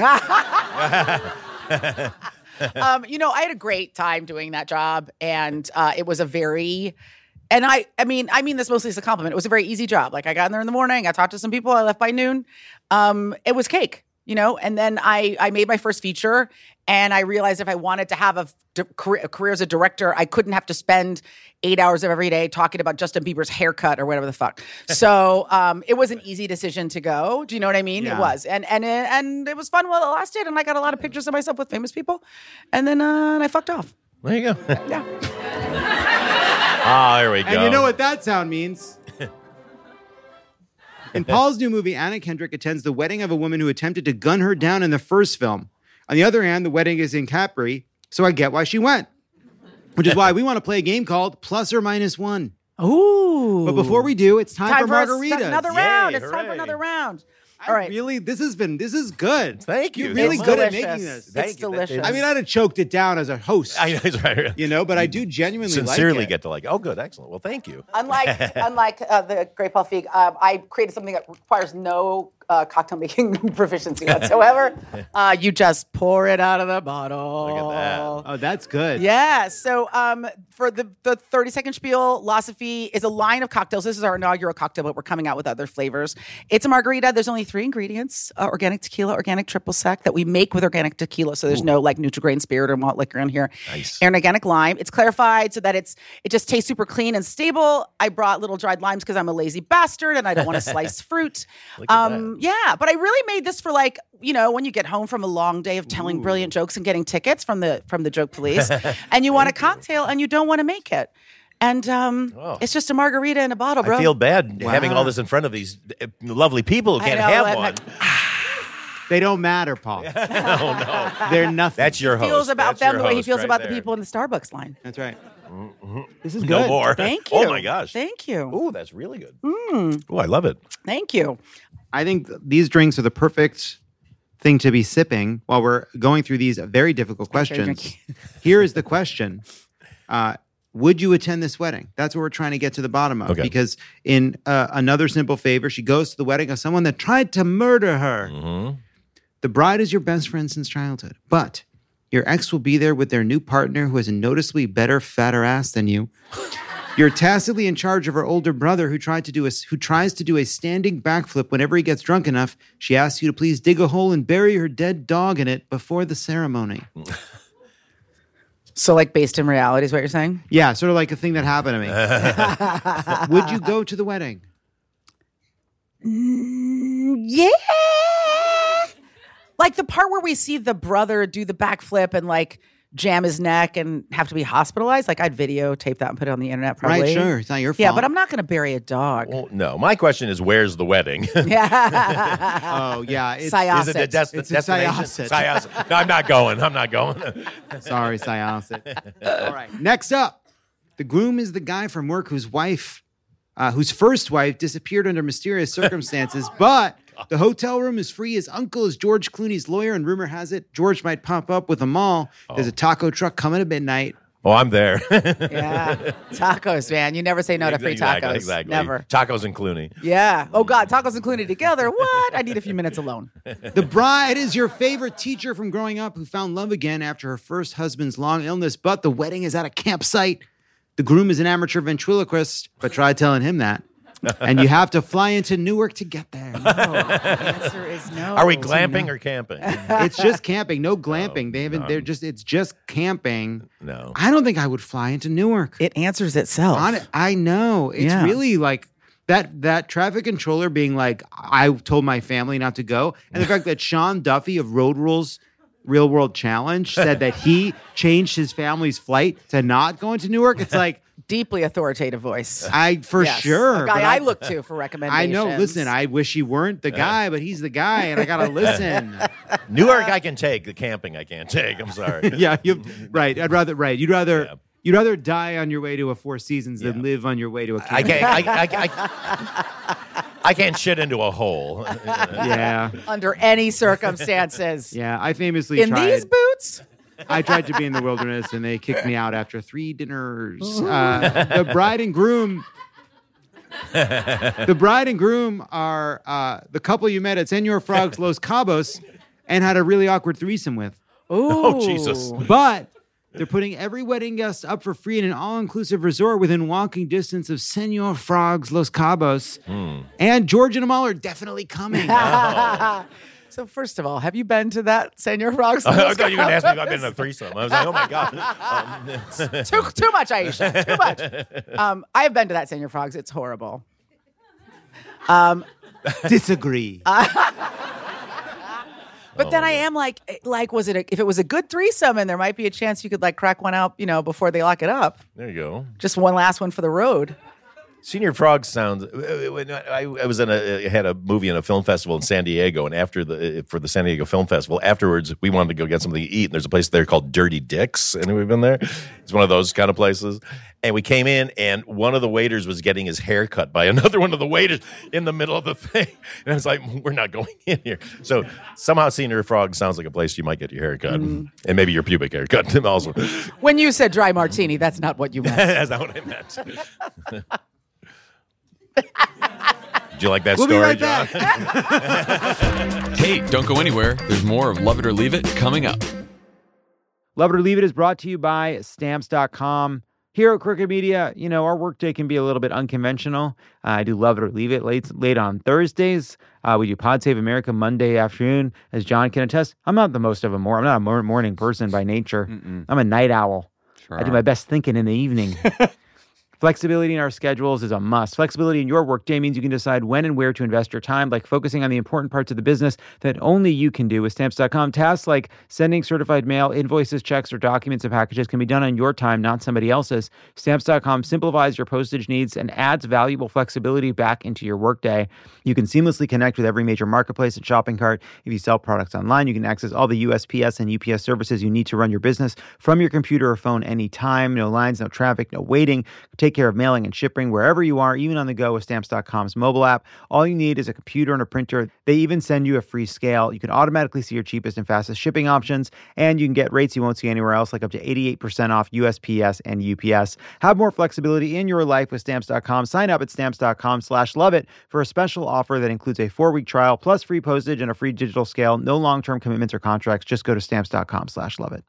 um, you know, I had a great time doing that job, and uh, it was a very, and I, I mean, I mean this mostly as a compliment. It was a very easy job. Like I got in there in the morning, I talked to some people, I left by noon. Um, it was cake, you know. And then I, I made my first feature, and I realized if I wanted to have a, d- career, a career as a director, I couldn't have to spend eight hours of every day talking about Justin Bieber's haircut or whatever the fuck. So um, it was an easy decision to go. Do you know what I mean? Yeah. It was, and and it, and it was fun while it lasted. And I got a lot of pictures of myself with famous people, and then uh, and I fucked off. There you go. Yeah. Ah, there we go. And you know what that sound means? In Paul's new movie, Anna Kendrick attends the wedding of a woman who attempted to gun her down in the first film. On the other hand, the wedding is in Capri, so I get why she went. Which is why we want to play a game called Plus or Minus One. Ooh. But before we do, it's time, Time for for a s- margaritas. another round. It's time for another round. All right. Really, this has been, this is good. Thank you. You're really It's good at delicious. making this. It's Thank you. That- delicious. I mean, I'd have choked it down as a host. I know, it's right. You know, but I do genuinely Sincerely like it. get to like, oh, good, excellent. Well, thank you. Unlike unlike uh, the Great Paul Feig, um, I created something that requires no uh, cocktail making proficiency whatsoever. uh, you just pour it out of the bottle. Look at that. Oh, that's good. Yeah. So um, for the the thirty second spiel, Losophy is a line of cocktails. This is our inaugural cocktail, but we're coming out with other flavors. It's a margarita. There's only three ingredients: uh, organic tequila, organic triple sec that we make with organic tequila. So there's Ooh. no like Nutri-Grain spirit or malt liquor in here. Nice. And organic lime. It's clarified so that it's it just tastes super clean and stable. I brought little dried limes because I'm a lazy bastard and I don't want to slice fruit. Look at Um, yeah, but I really made this for like, you know, when you get home from a long day of telling brilliant jokes and getting tickets from the from the joke police, and you want a cocktail and you don't want to make it. And um, Oh. it's just a margarita in a bottle, bro. I feel bad Wow. having all this in front of these uh, lovely people who I can't know, have and one. They don't matter, Paul. Oh, no. They're nothing. That's your He host. feels about That's them your the way he host feels right about there. the people in the Starbucks line. That's right. Mhm. This is No good. more. Thank you. Oh, my gosh. Thank you. Ooh, that's really good. Mm, Oh, I love it. thank you. I think th- these drinks are the perfect thing to be sipping while we're going through these very difficult Thank you, questions. Here is the question. Uh, would you attend this wedding? That's what we're trying to get to the bottom of. Okay. Because in uh, Another Simple Favor, she goes to the wedding of someone that tried to murder her. Mm-hmm. The bride is your best friend since childhood, but your ex will be there with their new partner who has a noticeably better, fatter ass than you. You're tacitly in charge of her older brother who tried to do a, who tries to do a standing backflip whenever he gets drunk enough. She asks you to please dig a hole and bury her dead dog in it before the ceremony. So, like, based in reality is what you're saying? Yeah, sort of like a thing that happened to me. Would you go to the wedding? Mm, yeah. Like the part where we see the brother do the backflip and like jam his neck and have to be hospitalized. Like I'd videotape that and put it on the internet probably. Right, sure. It's not your fault. Yeah, but I'm not going to bury a dog. Well, no, my question is, where's the wedding? Yeah. Oh, yeah. It's, Syosset. Is it a des- It's in destination? Syosset. Syosset. No, I'm not going. I'm not going. Sorry, Syosset. All right. Next up, the groom is the guy from work whose wife, uh, whose first wife disappeared under mysterious circumstances, but the hotel room is free. His uncle is George Clooney's lawyer, and rumor has it George might pop up with a mall. There's a taco truck coming at midnight. Oh, I'm there. Yeah. Tacos, man. You never say no to free Exactly, tacos. Exactly. Never. Tacos and Clooney. Yeah. Oh, God. Tacos and Clooney together. What? I need a few minutes alone. The bride is your favorite teacher from growing up who found love again after her first husband's long illness, but the wedding is at a campsite. The groom is an amateur ventriloquist, but try telling him that. And you have to fly into Newark to get there. No. The answer is no. Are we glamping or camping? It's just camping, no glamping. They haven't. They're just. It's just camping. No. I don't think I would fly into Newark. It answers itself. On it, I know. It's Yeah. really like that. That traffic controller being like, I told my family not to go, and the fact that Sean Duffy of Road Rules Real World Challenge said that he changed his family's flight to not go into Newark. It's like deeply authoritative voice. I for Yes. sure. A guy but I, look to for recommendations. I know. Listen, I wish he weren't the guy, but he's the guy, and I gotta listen. Newark I can take. The camping I can't take. I'm sorry. yeah, you right. I'd rather right. You'd rather yeah. you'd rather die on your way to a Four Seasons yeah. than live on your way to a camp. I can't. I, I, I, I can't shit into a hole. yeah. Under any circumstances. yeah, I famously in tried, these boots. I tried to be in the wilderness, and they kicked me out after three dinners. Uh, the bride and groom. the bride and groom are uh, the couple you met at Senor Frog's Los Cabos and had a really awkward threesome with. Ooh. Oh, Jesus. But they're putting every wedding guest up for free in an all-inclusive resort within walking distance of Senor Frog's Los Cabos. Mm. And George and Amal are definitely coming. Oh. So first of all, have you been to that Senor Frog's? I thought you were going to ask me if I've been in a threesome. I was like, oh, my God. Um, too, too much, Aisha. Too much. Um, I have been to that Senor Frog's. It's horrible. Um, Disagree. But Oh, then I am like, like, was it a, if it was a good threesome, and there might be a chance you could like crack one out, you know, before they lock it up. There you go. Just one last one for the road. Senior Frog sounds. When I, I was in a I had a movie in a film festival in San Diego, and after the for the San Diego Film Festival, afterwards we wanted to go get something to eat. And there's a place there called Dirty Dick's. Anyone been there? It's one of those kind of places. And we came in, and one of the waiters was getting his hair cut by another one of the waiters in the middle of the thing. And I was like, we're not going in here. So somehow Senior Frog sounds like a place you might get your hair cut, mm. and maybe your pubic hair cut also. When you said dry martini, that's not what you meant. That's not what I meant. Did you like that we'll story, be right John? Back. Hey, don't go anywhere. There's more of Love It or Leave It coming up. Love It or Leave It is brought to you by Stamps dot com. Here at Crooked Media, you know, our workday can be a little bit unconventional. Uh, I do Love It or Leave It late, late on Thursdays. Uh, we do Pod Save America Monday afternoon. As John can attest, I'm not the most of a morning. I'm not a morning person by nature. Mm-mm. I'm a night owl. Sure I do my best thinking in the evening. Flexibility in our schedules is a must. Flexibility in your workday means you can decide when and where to invest your time, like focusing on the important parts of the business that only you can do with Stamps dot com. Tasks like sending certified mail, invoices, checks, or documents and packages can be done on your time, not somebody else's. Stamps dot com simplifies your postage needs and adds valuable flexibility back into your workday. You can seamlessly connect with every major marketplace and shopping cart. If you sell products online, you can access all the U S P S and U P S services you need to run your business from your computer or phone anytime. No lines, no traffic, no waiting. Take care of mailing and shipping wherever you are, even on the go with Stamps dot com's mobile app. All you need is a computer and a printer. They even send you a free scale. You can automatically see your cheapest and fastest shipping options, and you can get rates you won't see anywhere else, like up to eighty-eight percent off U S P S and U P S. Have more flexibility in your life with Stamps dot com. Sign up at Stamps dot com slash love it for a special offer that includes a four-week trial plus free postage and a free digital scale. No long-term commitments or contracts. Just go to Stamps dot com slash love it.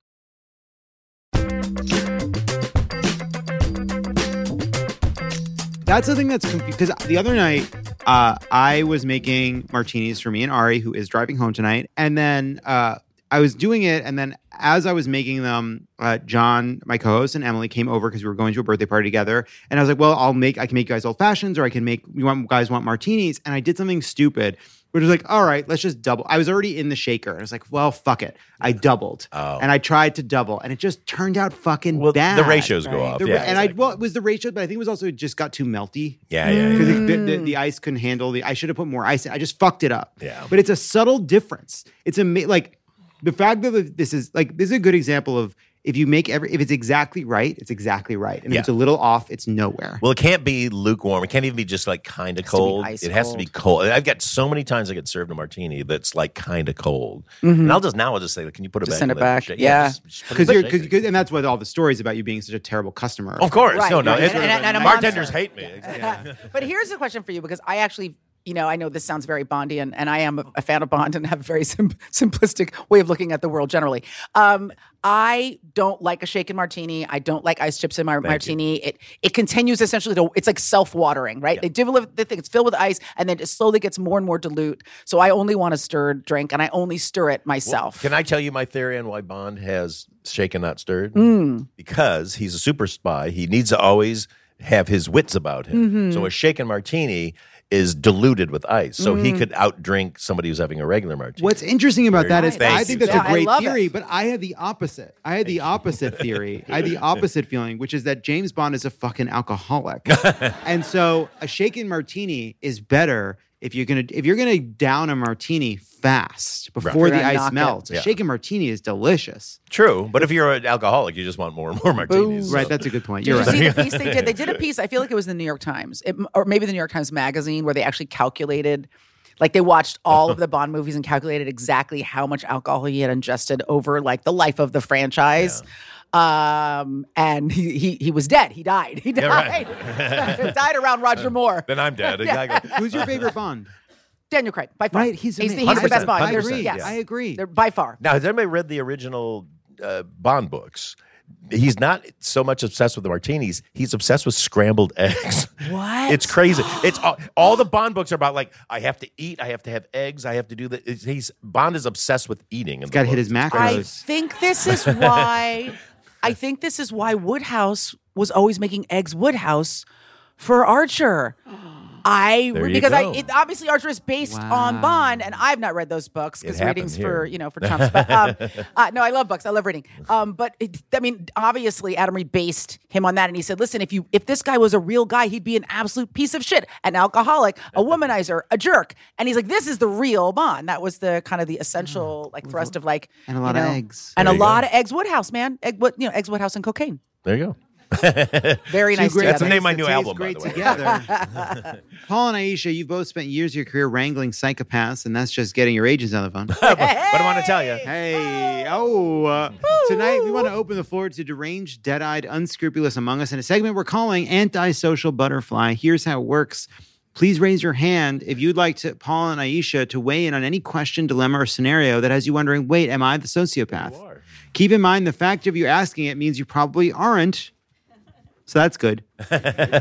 That's the thing that's confusing, because the other night uh, I was making martinis for me and Ari, who is driving home tonight. And then uh, I was doing it. And then as I was making them, uh, John, my co-host, and Emily came over because we were going to a birthday party together. And I was like, well, I'll make, I can make you guys old fashions, or I can make, you want guys want martinis. And I did something stupid, which was like, all right, let's just double. I was already in the shaker. I was like, well, fuck it. I doubled. Oh. And I tried to double. And it just turned out fucking well, bad. the ratios go right? off. The, yeah, and exactly. I, well, it was the ratio, but I think it was also, it just got too melty. Yeah, yeah, Because yeah. the, the, the ice couldn't handle the, I should have put more ice in. I just fucked it up. Yeah. But it's a subtle difference. It's a, like, the fact that this is, like, this is a good example of, if you make every, if it's exactly right, it's exactly right. And Yeah. if it's a little off, it's nowhere. Well, it can't be lukewarm. It can't even be just like kind of cold. ice It has to cold. be cold. I've got so many times I get served a martini that's like kind of cold, Mhm. and I'll just now I'll just say, like, can you put it Just back? send in it the back. shake? Yeah. just- just put it in Because the you're, shaker. because, because, and that's what all the stories about you being such a terrible customer. Of course, Right, no, no. right. It's, And- and- and a bartenders monster. hate me. Yeah. But here's a question for you, because I actually, you know, I know this sounds very Bondian, and I am a, a fan of Bond and have a very sim- simplistic way of looking at the world generally. Um, I don't like a shaken martini. I don't like ice chips in my martini. It it continues essentially to, it's like self-watering, right? Yeah. They develop the thing, it's filled with ice, and then it slowly gets more and more dilute. So I only want a stirred drink, and I only stir it myself. Can I tell you my theory on why Bond has shaken, not stirred? Mm. Because he's a super spy. He needs to always have his wits about him. Mhm. So a shaken martini is diluted with ice, so he Mm. could outdrink somebody who's having a regular martini. What's interesting about There that you is go. Thank I think you, that's sir. a great I love theory, it. but I had the opposite. I had the opposite theory. I had the opposite feeling, which is that James Bond is a fucking alcoholic. And so a shaken martini is better if you're gonna if you're gonna down a martini fast before Right. the You're gonna ice knock it. melts. A Yeah. shaken martini is delicious. True, but if you're an alcoholic, you just want more and more martinis. Right, that's a good point. Did You're you see right. the piece they did? They did a piece. I feel like it was the New York Times, it, or maybe the New York Times Magazine, where they actually calculated, like they watched all of the Bond movies and calculated exactly how much alcohol he had ingested over like the life of the franchise. Um, and he, he he was dead. He died. He Yeah, died. right. died around Roger Moore. Then I'm dead. Yeah. Exactly. Who's your favorite Bond? Daniel Craig, by far. Right, he's he's, the, amazing. he's the best Bond. one hundred There's- percent, yes. yeah. I agree. They're by far. Now, has anybody read the original uh, Bond books? He's not so much obsessed with the martinis. He's obsessed with scrambled eggs. What? It's crazy. It's all, all the Bond books are about like I have to eat, I have to have eggs, I have to do that. He's Bond is obsessed with eating. He's got to hit his macros. I think this is why. I think this is why Woodhouse was always making eggs Woodhouse for Archer. I There you because I go. it, obviously Archer is based on Bond, and I've not read those books It because happened readings here. for you know for chumps. But um, uh, no, I love books. I love reading. Um, but it, I mean, obviously Adam Reed based him on that, and he said, "Listen, if you if this guy was a real guy, he'd be an absolute piece of shit, an alcoholic, a womanizer, a jerk." And he's like, "This is the real Bond." That was the kind of the essential like thrust of like And a you lot of know, eggs. and There a you go. lot of eggs Woodhouse, man. Egg, what you know, eggs Woodhouse and cocaine. There you go. Very Two nice. great That's the together. name of my things new that album, taste by great the way. together. Paul and Aisha, you both spent years of your career wrangling psychopaths, and that's just getting your agents on the phone. but, but I want to tell you. Hey, oh, uh, tonight we want to open the floor to deranged, dead-eyed, unscrupulous among us in a segment we're calling Antisocial Butterfly. Here's how it works. Please raise your hand if you'd like to, Paul and Aisha, to weigh in on any question, dilemma, or scenario that has you wondering, wait, am I the sociopath? You are. Keep in mind the fact of you asking it means you probably aren't. So that's good. All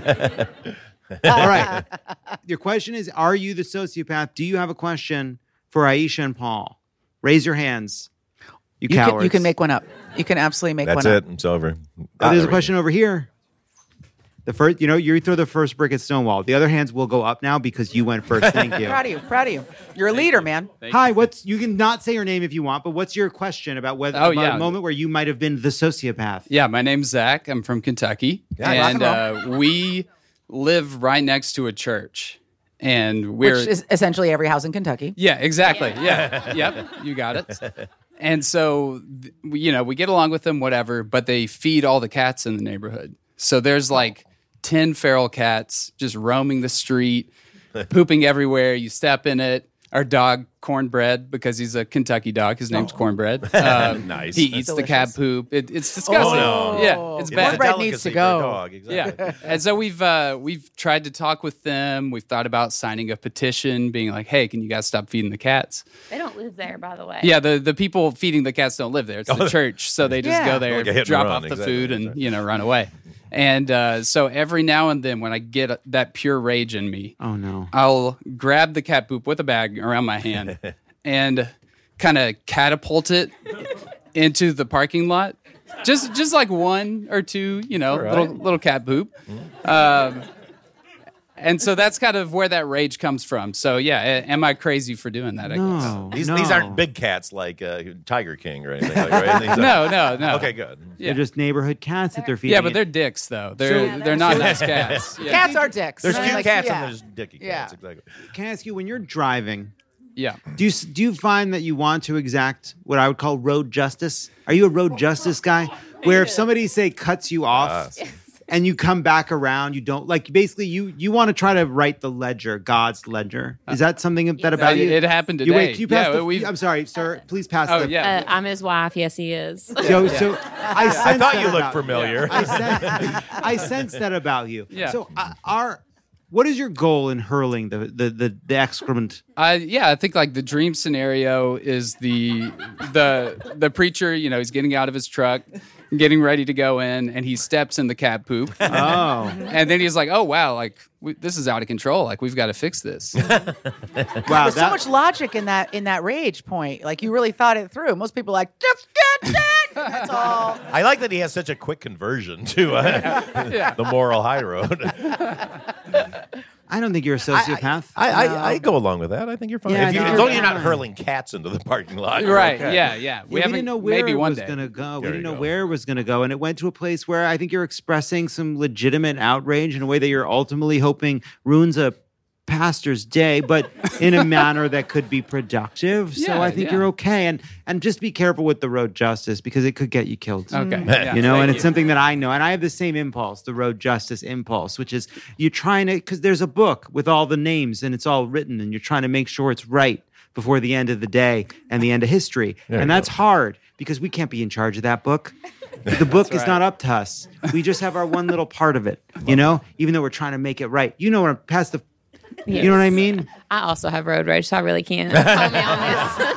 right. Your question is, are you the sociopath? Do you have a question for Aisha and Paul? Raise your hands. You, You cowards. can, you can make one up. You can absolutely make That's one it. up. It's over. Oh, there's a question over here. The first, you know, you throw the first brick at Stonewall. The other hands will go up now because you went first. Thank you. Proud of you. Proud of you. You're a leader, man. Hi, what's you can not say your name if you want, but what's your question about whether Oh, about yeah. a moment where you might have been the sociopath? Yeah, my name's Zach. I'm from Kentucky. Yeah, and rock and uh, we live right next to a church. And we're. Which is essentially every house in Kentucky. Yeah, exactly. Yeah. Yep. You got it. And so, th- we- you know, we get along with them, whatever, but they feed all the cats in the neighborhood. So there's like ten feral cats just roaming the street, pooping everywhere. You step in it. Our dog, Cornbread, because he's a Kentucky dog. His name's Cornbread. Um, Nice. He eats the cat Delicious. poop. It, it's disgusting. Oh, no. Yeah, it's It's bad. a Cornbread needs delicacy to for a go. dog, exactly. Yeah, and so we've uh, we've tried to talk with them. We've thought about signing a petition, being like, "Hey, can you guys stop feeding the cats?" They don't live there, by the way. Yeah, the, the people feeding the cats don't live there. It's the church, so they just Yeah. go there, Like a hit and drop run, off the exactly, food, and exactly. you know run away. And uh, so every now and then, when I get a, that pure rage in me, Oh no. I'll grab the cat poop with a bag around my hand and kind of catapult it into the parking lot. Just just like one or two, you know, right. little little cat poop. Um, and so that's kind of where that rage comes from. So yeah, a- am I crazy for doing that? I guess. No. These no. these aren't big cats like uh, Tiger King or anything, like, right? These are- No, no, no. Okay, good. Yeah. They're just neighborhood cats that they're feeding. Yeah, but it. they're dicks though. They're Yeah, they're they're- not nice cats. Yeah. Cats are dicks. There's I mean, cute like, cats yeah. and there's dicky Yeah. cats. Exactly. Can I ask you, when you're driving, Yeah. do you do you find that you want to exact what I would call road justice? Are you a road justice guy? Where if somebody say cuts you off Yes. and you come back around, you don't like basically you you want to try to write the ledger, God's ledger. Is that something that about Uh, you? it happened You wait, today. can you pass Yeah, the, we've- I'm sorry, sir. Please pass Oh the. yeah. Uh, I'm his wife. Yes, he is. So, so I, I sense thought that you looked about- familiar. I sense, I sense that about you. Yeah. So uh, our, what is your goal in hurling the the the, the excrement? Uh, yeah, I think like the dream scenario is the the the preacher. You know, he's getting out of his truck, getting ready to go in, and he steps in the cat poop. Oh, And then he's like, "Oh wow, like we, this is out of control. Like we've got to fix this." wow! There's so That, much logic in that in that rage point. Like you really thought it through. Most people are like, just get it. That's all. I like that he has such a quick conversion to uh, Yeah. the moral high road. I don't think you're a sociopath. I, I, No. I, I go along with that. I think you're fine. Yeah, if you, no, as long as you're you're not fine. hurling cats into the parking lot. you're Right, okay. yeah, yeah. We We, haven't didn't know where maybe it one was day. going to go. We There didn't you know go. where it was going to go. And it went to a place where I think you're expressing some legitimate outrage in a way that you're ultimately hoping ruins a pastor's day, but in a manner that could be productive. So Yeah, I think yeah. you're okay. And and just be careful with the road justice because it could get you killed. Okay. You Yeah, know, and thank it's you. something that I know. And I have the same impulse, the road justice impulse, which is you're trying to, because there's a book with all the names and it's all written and you're trying to make sure it's right before the end of the day and the end of history. There and you that's hard because we can't be in charge of that book. The book is right. not up to us. We just have our one little part of it, you know, even though we're trying to make it right. You know, when I'm past the, you know what I mean? I also have road rage, so I really can't call me on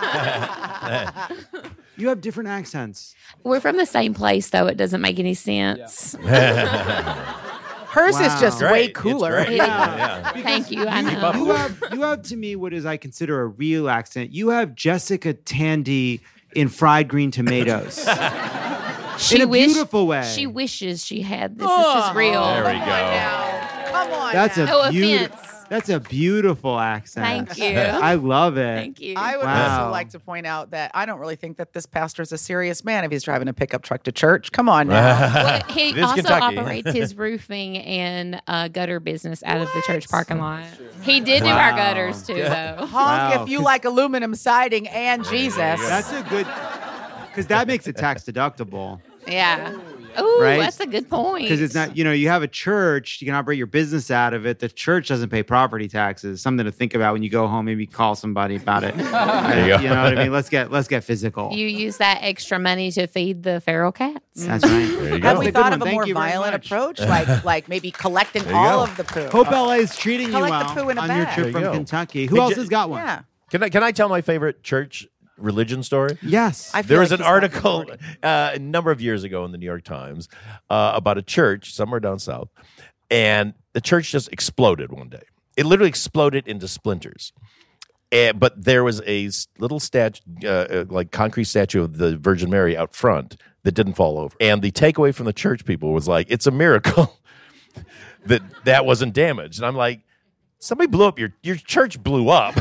this. You have different accents. We're from the same place, though. It doesn't make any sense. Hers is Wow. just Great. way It's cooler. great. Yeah. Thank you. I You, know. you have you have to me what is I consider a real accent. You have Jessica Tandy in fried green tomatoes. She in a wish- beautiful way. She wishes she had this. Oh, this is real. There we go. Come on. That's now. a No beautiful. offense. That's a beautiful accent. Thank you. I love it. Thank you. I would Wow. also like to point out that I don't really think that this pastor is a serious man if he's driving a pickup truck to church. Come on now. Well, he It is also Kentucky. operates his roofing and uh, gutter business out of the church parking lot. He did do our Wow. gutters too, though. Honk Wow, if you 'cause- like aluminum siding and Jesus. That's a good because that makes it tax deductible. Yeah. Ooh, Right? that's a good point. Because it's not, you know, you have a church, you can operate your business out of it. The church doesn't pay property taxes. Something to think about when you go home. Maybe call somebody about it. There you go. You know what I mean? Let's get let's get physical. You use that extra money to feed the feral cats. That's right. There you Have go. That's we a good thought one. of a Thank more you very violent much. approach, like like maybe collecting There you all go. of the poo? Hope L A is treating you Collect well the poo in a on your bag. trip There from you go. Kentucky. Who Hey, else J- has got one? Yeah. Can I can I tell my favorite church religion story? Yes. I feel There was like an he's not article recording. uh, a number of years ago in the New York Times uh, about a church somewhere down south, and the church just exploded one day. It literally exploded into splinters. And, but there was a s- little statue, uh, uh, like concrete statue of the Virgin Mary out front that didn't fall over. And the takeaway from the church people was like, "It's a miracle that that wasn't damaged." And I'm like, somebody blew up your your church blew up.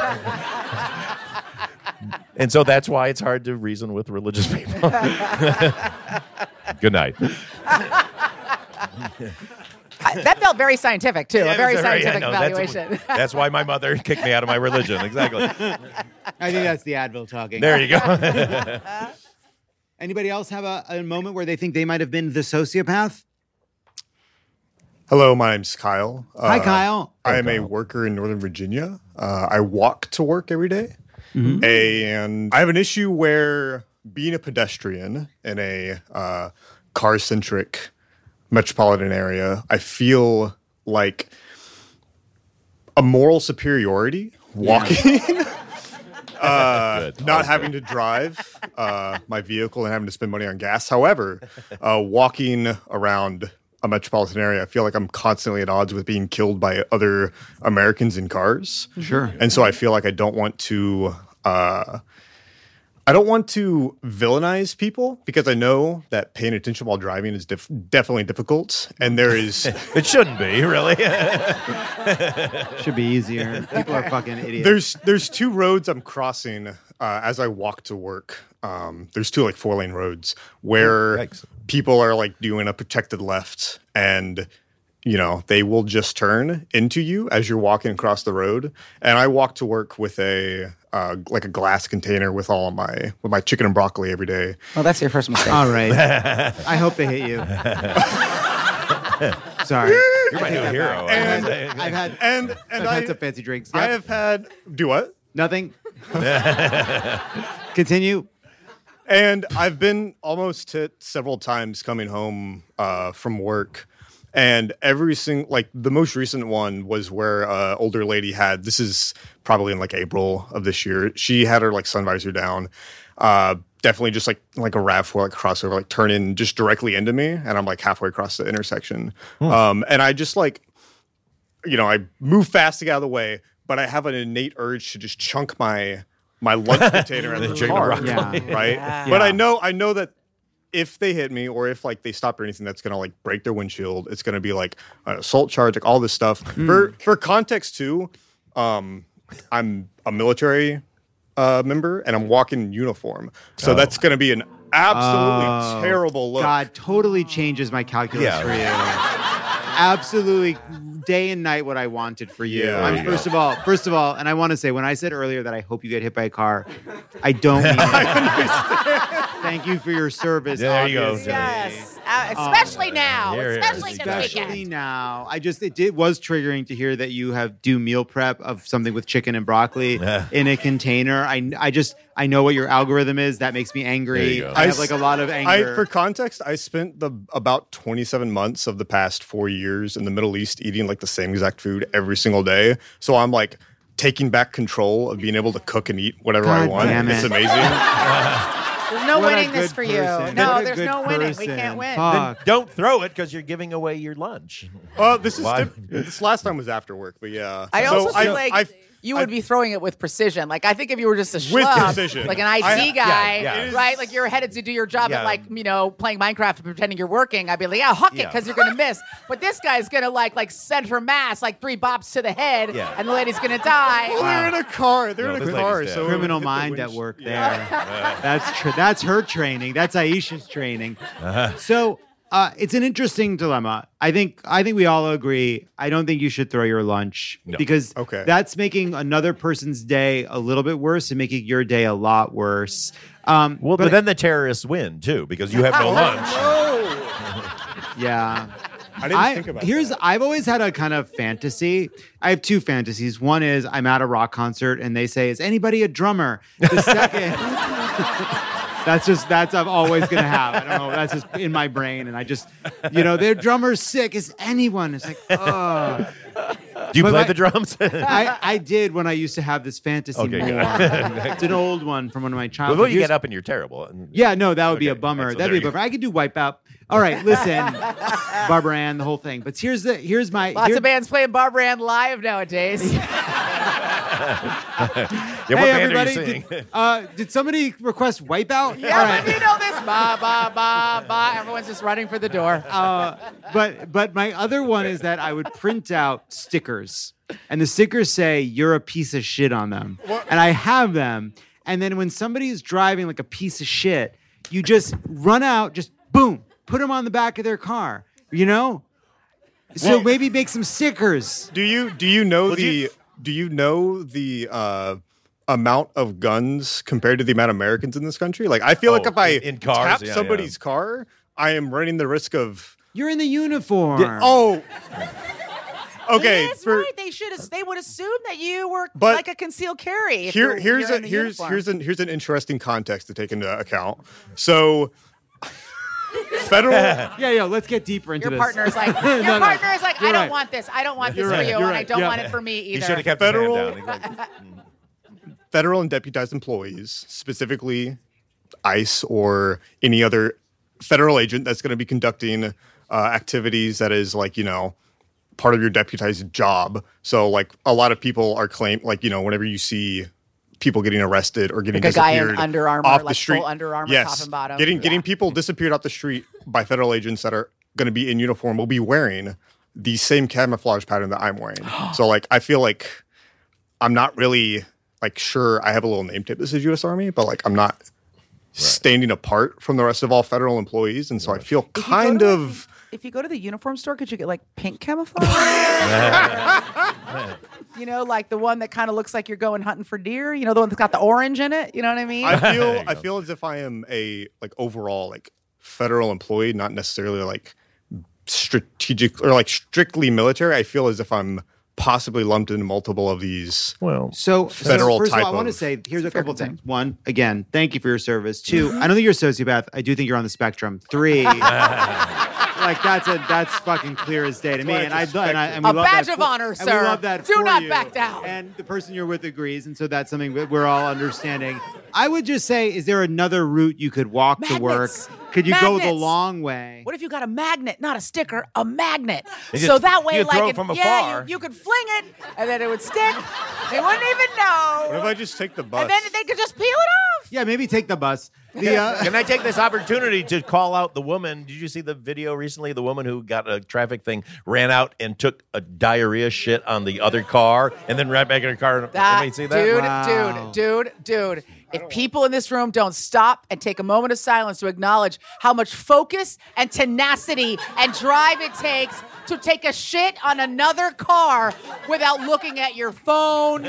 And so that's why it's hard to reason with religious people. Good night. I- that felt very scientific too. Yeah, a very it's all right. scientific I know. That's- evaluation. That's, why my mother kicked me out of my religion. Exactly. I think that's the Advil talking. There you go. Anybody else have a, a moment where they think they might have been the sociopath? Hello, my name's Kyle. Hi, Kyle. I am a worker in Northern Virginia. Uh, I walk to work every day. Mhm. And I have an issue where being a pedestrian in a uh, car-centric metropolitan area, I feel like a moral superiority walking. Uh, Good. not Always having to drive uh, my vehicle and having to spend money on gas. However, uh, walking around a metropolitan area, I feel like I'm constantly at odds with being killed by other Americans in cars. Sure. And so I feel like I don't want to. Uh, I don't want to villainize people because I know that paying attention while driving is def- definitely difficult, and there is. It shouldn't be, really. Should be easier. People are fucking idiots. There's there's two roads I'm crossing uh, as I walk to work. Um, there's two like four lane roads where Yikes. people are like doing a protected left, and you know they will just turn into you as you're walking across the road. And I walk to work with a uh, like a glass container with all of my with my chicken and broccoli every day. Well, that's your first mistake. All right. I hope they hit you. Sorry. You're my new hero. And I've had and I've and I had some fancy drinks. I Yep. have had do what? Nothing. Continue. And I've been almost hit several times coming home uh, from work. And every single, like the most recent one was where an older lady had, this is probably in like April of this year. She had her like sun visor down. Uh, definitely just like like a RAV four like crossover, like turn in just directly into me. And I'm like halfway across the intersection. Hmm. Um, and I just like, you know, I move fast to get out of the way, but I have an innate urge to just chunk my my lunch container at the Chicken car, broccoli. Yeah. right? Yeah. But I Yeah. know I know that if they hit me or if like they stop or anything that's gonna like break their windshield, it's gonna be like an assault charge, like all this stuff. Mm. For for context too, um, I'm a military uh, member and I'm walking in uniform, so Oh. that's gonna be an absolutely Oh, terrible look. God, totally changes my calculus Yeah. for you. Absolutely, day and night what I wanted for you. Yeah, I'm, there you first go. of all, first of all, and I want to say when I said earlier that I hope you get hit by a car, I don't mean that. Thank you for your service. There you go. obviously. Yes, uh, especially now, Here it especially is. this Especially weekend. now. I just it did was triggering to hear that you have do meal prep of something with chicken and broccoli in a container. I I just I know what your algorithm is. That makes me angry. I have like a lot of anger. I, for context, I spent the about twenty-seven months of the past four years in the Middle East eating like the same exact food every single day. So I'm like taking back control of being able to cook and eat whatever I God want. damn It's it. amazing. There's no What a winning this good for person. you. No, What a there's good no winning. We person. can't win. Fuck. Then don't throw it because you're giving away your lunch. Uh, this is Why? diff- this last time was after work, but yeah. I So also feel like I- you would be throwing it with precision. Like I think if you were just a With schlub, precision. like an I T I- yeah, guy, yeah. It is- right? Like you're headed to do your job Yeah. at like you know playing Minecraft and pretending you're working. I'd be like, yeah, huck it Yeah. because you're gonna miss. But this guy's gonna like like center mass, like three bops to the head, Yeah. and the lady's gonna die. Well, they're in a car. They're No, in a this car. lady's So dead. Criminal hit the mind winch- at work Yeah. there. That's true. That's her training. That's Aisha's training. Uh-huh. So uh, it's an interesting dilemma. I think I think we all agree. I don't think you should throw your lunch No. because Okay. that's making another person's day a little bit worse and making your day a lot worse. Um, Well, but, then the terrorists win too because you have no lunch. yeah. I didn't think about here's that. I've always had a kind of fantasy. I have two fantasies. One is I'm at a rock concert and they say, "Is anybody a drummer?" The second, that's just that's I'm always gonna have. I don't know. That's just in my brain, and I just you know their drummer's sick. Is anyone? It's like oh. Do you But play my- the drums? I, I did when I used to have this fantasy Okay, good. more. It's an old one from one of my Well, childhood. when you Here's- get up and you're terrible. And- yeah, no, that would be a Okay, bummer. so That'd there be a you bummer. I could do Wipeout. All right, listen, Barbara Ann, the whole thing. But here's the here's my Lots here- of bands playing Barbara Ann live nowadays. Yeah, what Hey band everybody, are you seeing? did, uh, did somebody request Wipeout? Yeah, All right. but you know this. Ba ba ba ba. Everyone's just running for the door. Uh, but but my other one is that I would print out stickers, and the stickers say "You're a piece of shit" on them, and I have them. And then when somebody is driving like a piece of shit, you just run out, just boom, put them on the back of their car. You know. So Well- maybe make some stickers. Do you do you know Well, do the you- do you know the uh, amount of guns compared to the amount of Americans in this country? Like I feel like Oh, if I in- in cars? tap Yeah, somebody's car, I am running the risk of You're in the uniform. oh. Okay, That's for, right. They should. They would assume that you were But like a concealed carry. If here you're, here's you're a in the here's uniform. here's an here's an interesting context to take into account. So federal Yeah, yeah. Let's get deeper into Your this. partner is like, your No, no. partner is like, I You're don't right. want this. I don't want this You're for right. you, You're and I right. don't Yeah. want it for me either. You should have kept Federal- his hand down. He's like, federal and deputized employees, specifically ICE or any other federal agent that's going to be conducting uh, activities that is like, you know, part of your deputized job. So like a lot of people are claim like, you know, whenever you see people getting arrested or getting Like a guy in disappeared Under Armour, off the like street. full Under Armour yes, top and bottom. Getting Yeah. getting people disappeared off the street by federal agents that are going to be in uniform will be wearing the same camouflage pattern that I'm wearing. So like I feel like I'm not really like sure I have a little name tag that says U S Army, but like I'm not standing apart from the rest of all federal employees, and so I feel If you go kind to, of If you go to the uniform store, could you get like pink camouflage? You know, like the one that kind of looks like you're going hunting for deer. You know, the one that's got the orange in it. You know what I mean? I feel I feel as if I am a like overall like federal employee, not necessarily like strategic or like strictly military. I feel as if I'm possibly lumped into multiple of these. Well, So, federal so first type of all, I want to of- say here's a Fair couple concern. things. One, again, thank you for your service. Two, I don't think you're a sociopath. I do think you're on the spectrum. Three, like that's a that's fucking clear as day to me. why And I, it's a and I and we A love badge that of for- honor, and sir. We love that Do for not you. back down. And the person you're with agrees, and so that's something that we're all understanding. I would just say, is there another route you could walk Magnets. to work? Could you go the Magnets. long way? What if you got a magnet, not a sticker, a magnet? You So just- that way, you like, throw it it- from yeah, afar. you, you could fling it, and then it would stick. They wouldn't even know. What if I just take the bus? And then they could just peel it off. Yeah, maybe take the bus. The, uh, Can I take this opportunity to call out the woman? Did you see the video recently? The woman who got a traffic thing ran out and took a diarrhea shit on the other car and then ran back in her car. That, Anybody see that? dude, Wow. dude, dude, dude. If people in this room don't stop and take a moment of silence to acknowledge how much focus and tenacity and drive it takes to take a shit on another car without looking at your phone,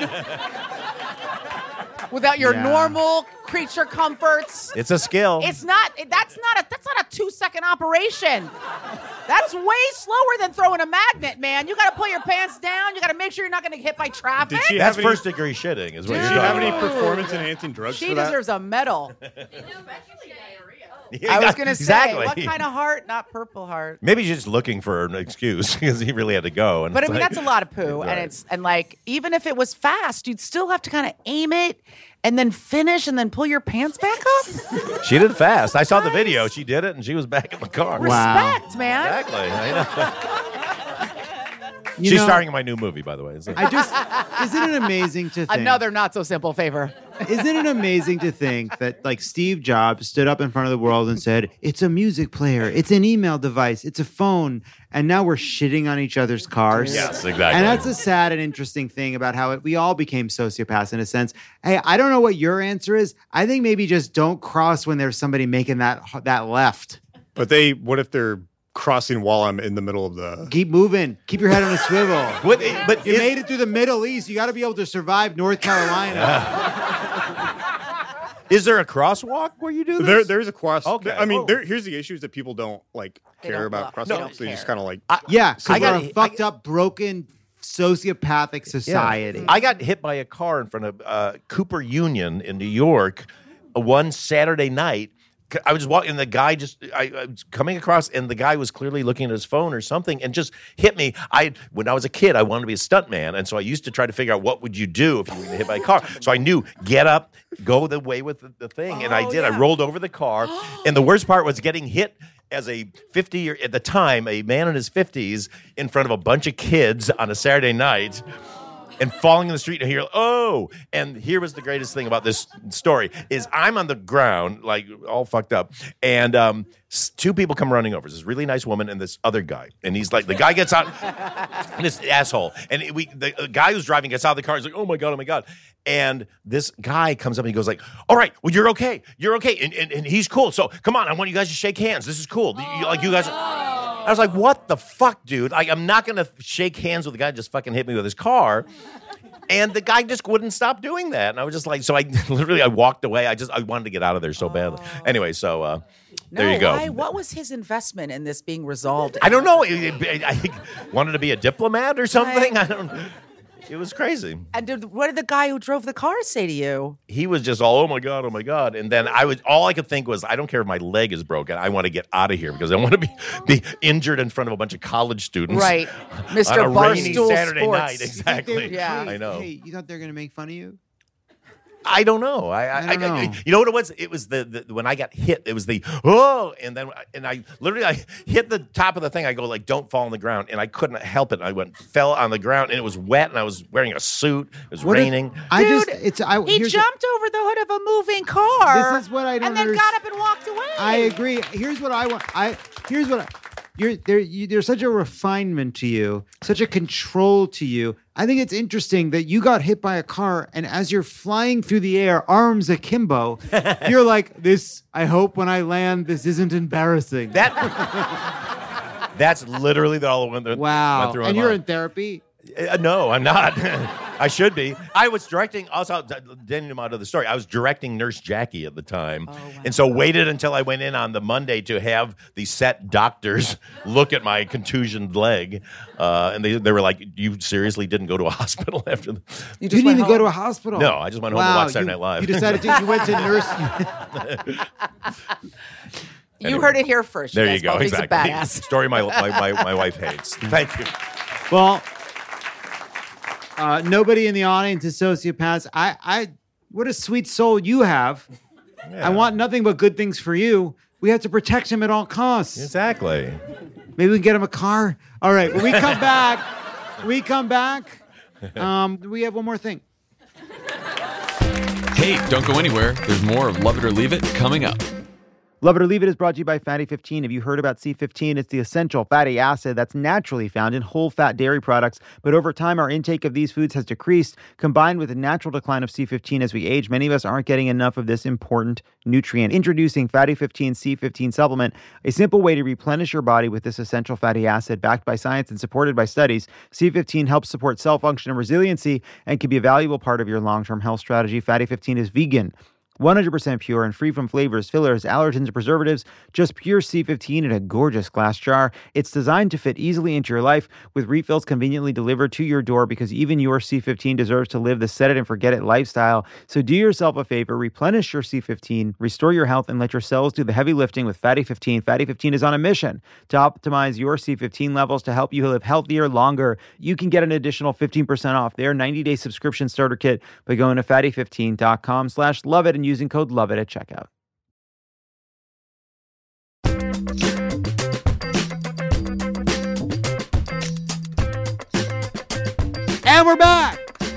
without your Yeah. normal creature comforts. It's a skill. It's not. That's not a. That's not a two-second operation. That's way slower than throwing a magnet, man. You got to pull your pants down. You got to make sure you're not going to get hit by traffic. Did she That's have any- first degree shitting, is what Did you're she talking have any about. performance-enhancing drugs She for that? deserves a medal. Yeah, I was going to say, exactly. what kind of heart? Not Purple Heart. Maybe she's just looking for an excuse because he really had to go. And But I it's mean, like- that's a lot of poo, Right. and it's and like even if it was fast, you'd still have to kind of aim it and then finish and then pull your pants back up. She did it fast. I saw the video. She did it, and she was back in the car. Respect, man. Exactly. I know. You She's know- starring in my new movie, by the way. So- I just, isn't it amazing to think? Another not so simple favor. Isn't it amazing to think that like Steve Jobs stood up in front of the world and said, it's a music player, it's an email device, it's a phone, and now we're shitting on each other's cars? Yes, exactly. And that's a sad and interesting thing about how it, we all became sociopaths in a sense. Hey, I don't know what your answer is. I think maybe just don't cross when there's somebody making that that left. But they, what if they're crossing while I'm in the middle of the... Keep moving. Keep your head on a swivel. What, but You is- made it through the Middle East. You got to be able to survive North Carolina. Is there a crosswalk where you do this? There, there's a cross. Okay. I mean, Oh. there, here's the issue is that people don't like They care don't about look. They crosswalks. don't They just care. kind of like. Yeah, so I we're got- a fucked up, broken, sociopathic society. I got hit by a car in front of uh, Cooper Union in New York uh, one Saturday night. C- I was walking, and the guy just, I, I was coming across, and the guy was clearly looking at his phone or something and just hit me. I, when I was a kid, I wanted to be a stuntman. And so I used to try to figure out what would you do if you were hit by a car. So I knew, get up, go the way with the, the thing. And I Oh, did. yeah. I rolled over the car. And the worst part was getting hit as a fifty year, at the time, a man in his fifties in front of a bunch of kids on a Saturday night. And falling in the street and hear, oh, and here was the greatest thing about this story is I'm on the ground, like all fucked up, and um, s- two people come running over. This really nice woman and this other guy, and he's like, the guy gets out, this asshole, and we, the, the guy who's driving gets out of the car. He's like, oh my god, oh my god, and this guy comes up and he goes like, all right, well you're okay, you're okay, and, and, and he's cool. So come on, I want you guys to shake hands. This is cool. You, like you guys. I was like, what the fuck, dude? Like, I'm not going to shake hands with the guy who just fucking hit me with his car. And the guy just wouldn't stop doing that. And I was just like, so I literally, I walked away. I just, I wanted to get out of there so badly. Anyway, so uh, there No, you go. why? What was his investment in this being resolved? I don't know. I, I, I think wanted to be a diplomat or something. I don't It was crazy. And did, what did the guy who drove the car say to you? He was just all, oh my God, oh my God. And then I was, all I could think was, I don't care if my leg is broken. I want to get out of here because I want to be, be injured in front of a bunch of college students. Right. Mister On a rainy Barstool Saturday Sports. night. Exactly. Yeah. I know. Hey, you thought they were going to make fun of you? I don't know. I, I, I don't I- know. you know what it was? It was the, the when I got hit. It was the oh, and then and I literally I hit the top of the thing. I go like, don't fall on the ground, and I couldn't help it. I went fell on the ground, and it was wet, and I was wearing a suit. It was What if- raining. I Dude, just, it's, I, He here's jumped over the hood of a moving car. This is what I don't And then underst- got up and walked away. I agree. Here's what I want. I here's what I, you're there. You, there's such a refinement to you, such a control to you. I think it's interesting that you got hit by a car, and as you're flying through the air, arms akimbo, you're like, "This. I hope when I land, this isn't embarrassing." That that's literally the all went, wow. went through my And you're mind. in therapy. Uh, no, I'm not. I should be. I was directing, also, getting him out of the story, I was directing Nurse Jackie at the time. Oh, And so waited until I went in on the Monday to have the set doctors look at my contusioned leg. Uh, and they, they were like, you seriously didn't go to a hospital after the... You, didn't even go to a hospital. No, I just went home wow, to watch Saturday you, Night Live. You decided to, you went to nurse. You Anyway. heard it here first. There you guys. go. Both. He's Exactly. a badass. Story my, my, my, my wife hates. Thank you. Well, uh, nobody in the audience is sociopaths. I, I, what a sweet soul you have. I want nothing but good things for you. We have to protect him at all costs. Exactly. Maybe we can get him a car. All right, when we come back, we come back. Um, we have one more thing. Hey, don't go anywhere. There's more of Love It or Leave It coming up. Love It or Leave It is brought to you by Fatty fifteen. Have you heard about C fifteen? It's the essential fatty acid that's naturally found in whole fat dairy products. But over time, our intake of these foods has decreased. Combined with the natural decline of C fifteen as we age, many of us aren't getting enough of this important nutrient. Introducing Fatty fifteen C fifteen supplement, a simple way to replenish your body with this essential fatty acid backed by science and supported by studies. C fifteen helps support cell function and resiliency and can be a valuable part of your long-term health strategy. Fatty fifteen is vegan, one hundred percent pure and free from flavors, fillers, allergens, or preservatives. Just pure C fifteen in a gorgeous glass jar. It's designed to fit easily into your life with refills conveniently delivered to your door because even your C fifteen deserves to live the set it and forget it lifestyle. So do yourself a favor, replenish your C fifteen, restore your health, and let your cells do the heavy lifting with Fatty fifteen. Fatty fifteen is on a mission to optimize your C fifteen levels to help you live healthier longer. You can get an additional fifteen percent off their ninety-day subscription starter kit by going to fatty fifteen dot com slash love it and using code LOVEIT at checkout. And we're back.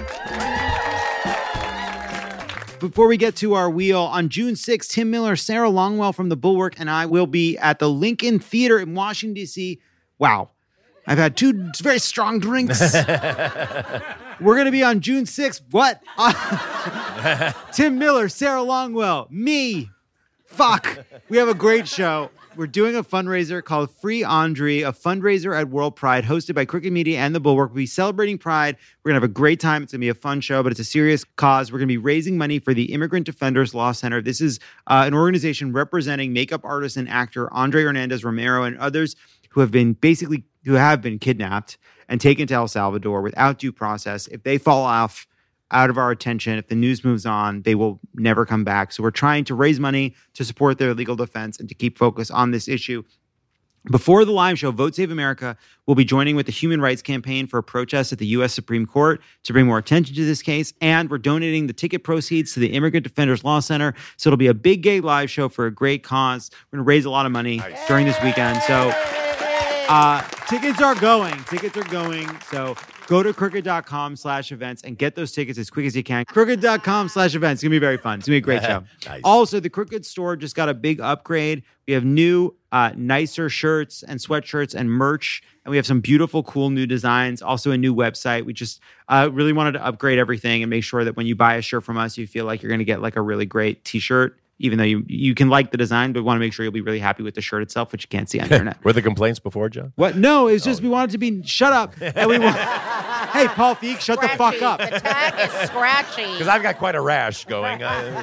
Before we get to our wheel, on June sixth, Tim Miller, Sarah Longwell from The Bulwark, and I will be at the Lincoln Theater in Washington, D C. Wow. I've had two very strong drinks. We're going to be on June sixth. What? Tim Miller, Sarah Longwell, me. Fuck. We have a great show. We're doing a fundraiser called Free Andre, a fundraiser at World Pride, hosted by Crooked Media and The Bulwark. We'll be celebrating Pride. We're going to have a great time. It's going to be a fun show, but it's a serious cause. We're going to be raising money for the Immigrant Defenders Law Center. This is uh, an organization representing makeup artist and actor Andre Hernandez Romero and others who have been basically who have been kidnapped and taken to El Salvador without due process. If they fall off out of our attention, if the news moves on, they will never come back. So we're trying to raise money to support their legal defense and to keep focus on this issue. Before the live show, Vote Save America will be joining with the Human Rights Campaign for a protest at the U S Supreme Court to bring more attention to this case. And we're donating the ticket proceeds to the Immigrant Defenders Law Center. So it'll be a big gay live show for a great cause. We're going to raise a lot of money nice. during this weekend. So uh, tickets are going. Tickets are going. So go to crooked.com slash events and get those tickets as quick as you can. Crooked.com slash events. It's going to be very fun. It's going to be a great show. Nice. Also, the Crooked store just got a big upgrade. We have new, uh, nicer shirts and sweatshirts and merch. And we have some beautiful, cool new designs. Also a new website. We just uh, really wanted to upgrade everything and make sure that when you buy a shirt from us, you feel like you're going to get like a really great t-shirt. Even though you you can like the design, but want to make sure you'll be really happy with the shirt itself, which you can't see on the internet. Were the complaints before, John? What? No, it was just oh. we wanted to be shut up. And we want, hey, Paul Feig, shut scratchy. the fuck up. The tag is scratchy. Because I've got quite a rash going.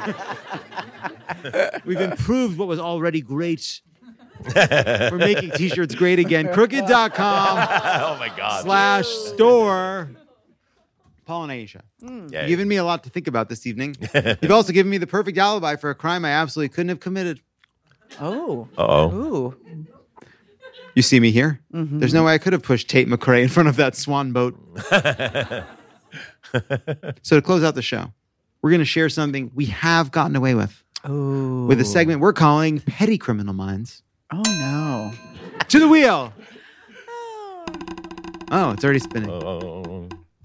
We've improved what was already great. We're making t-shirts great again. Crooked dot com. Oh my God. Slash store. Paul and Aisha. Mm. You've given me a lot to think about this evening. You've also given me the perfect alibi for a crime I absolutely couldn't have committed. Oh. Uh-oh. Ooh. You see me here? Mm-hmm. There's no way I could have pushed Tate McRae in front of that swan boat. So to close out the show, we're going to share something we have gotten away with. Ooh. With a segment we're calling Petty Criminal Minds. Oh, no. To the wheel. Oh, it's already spinning. Oh.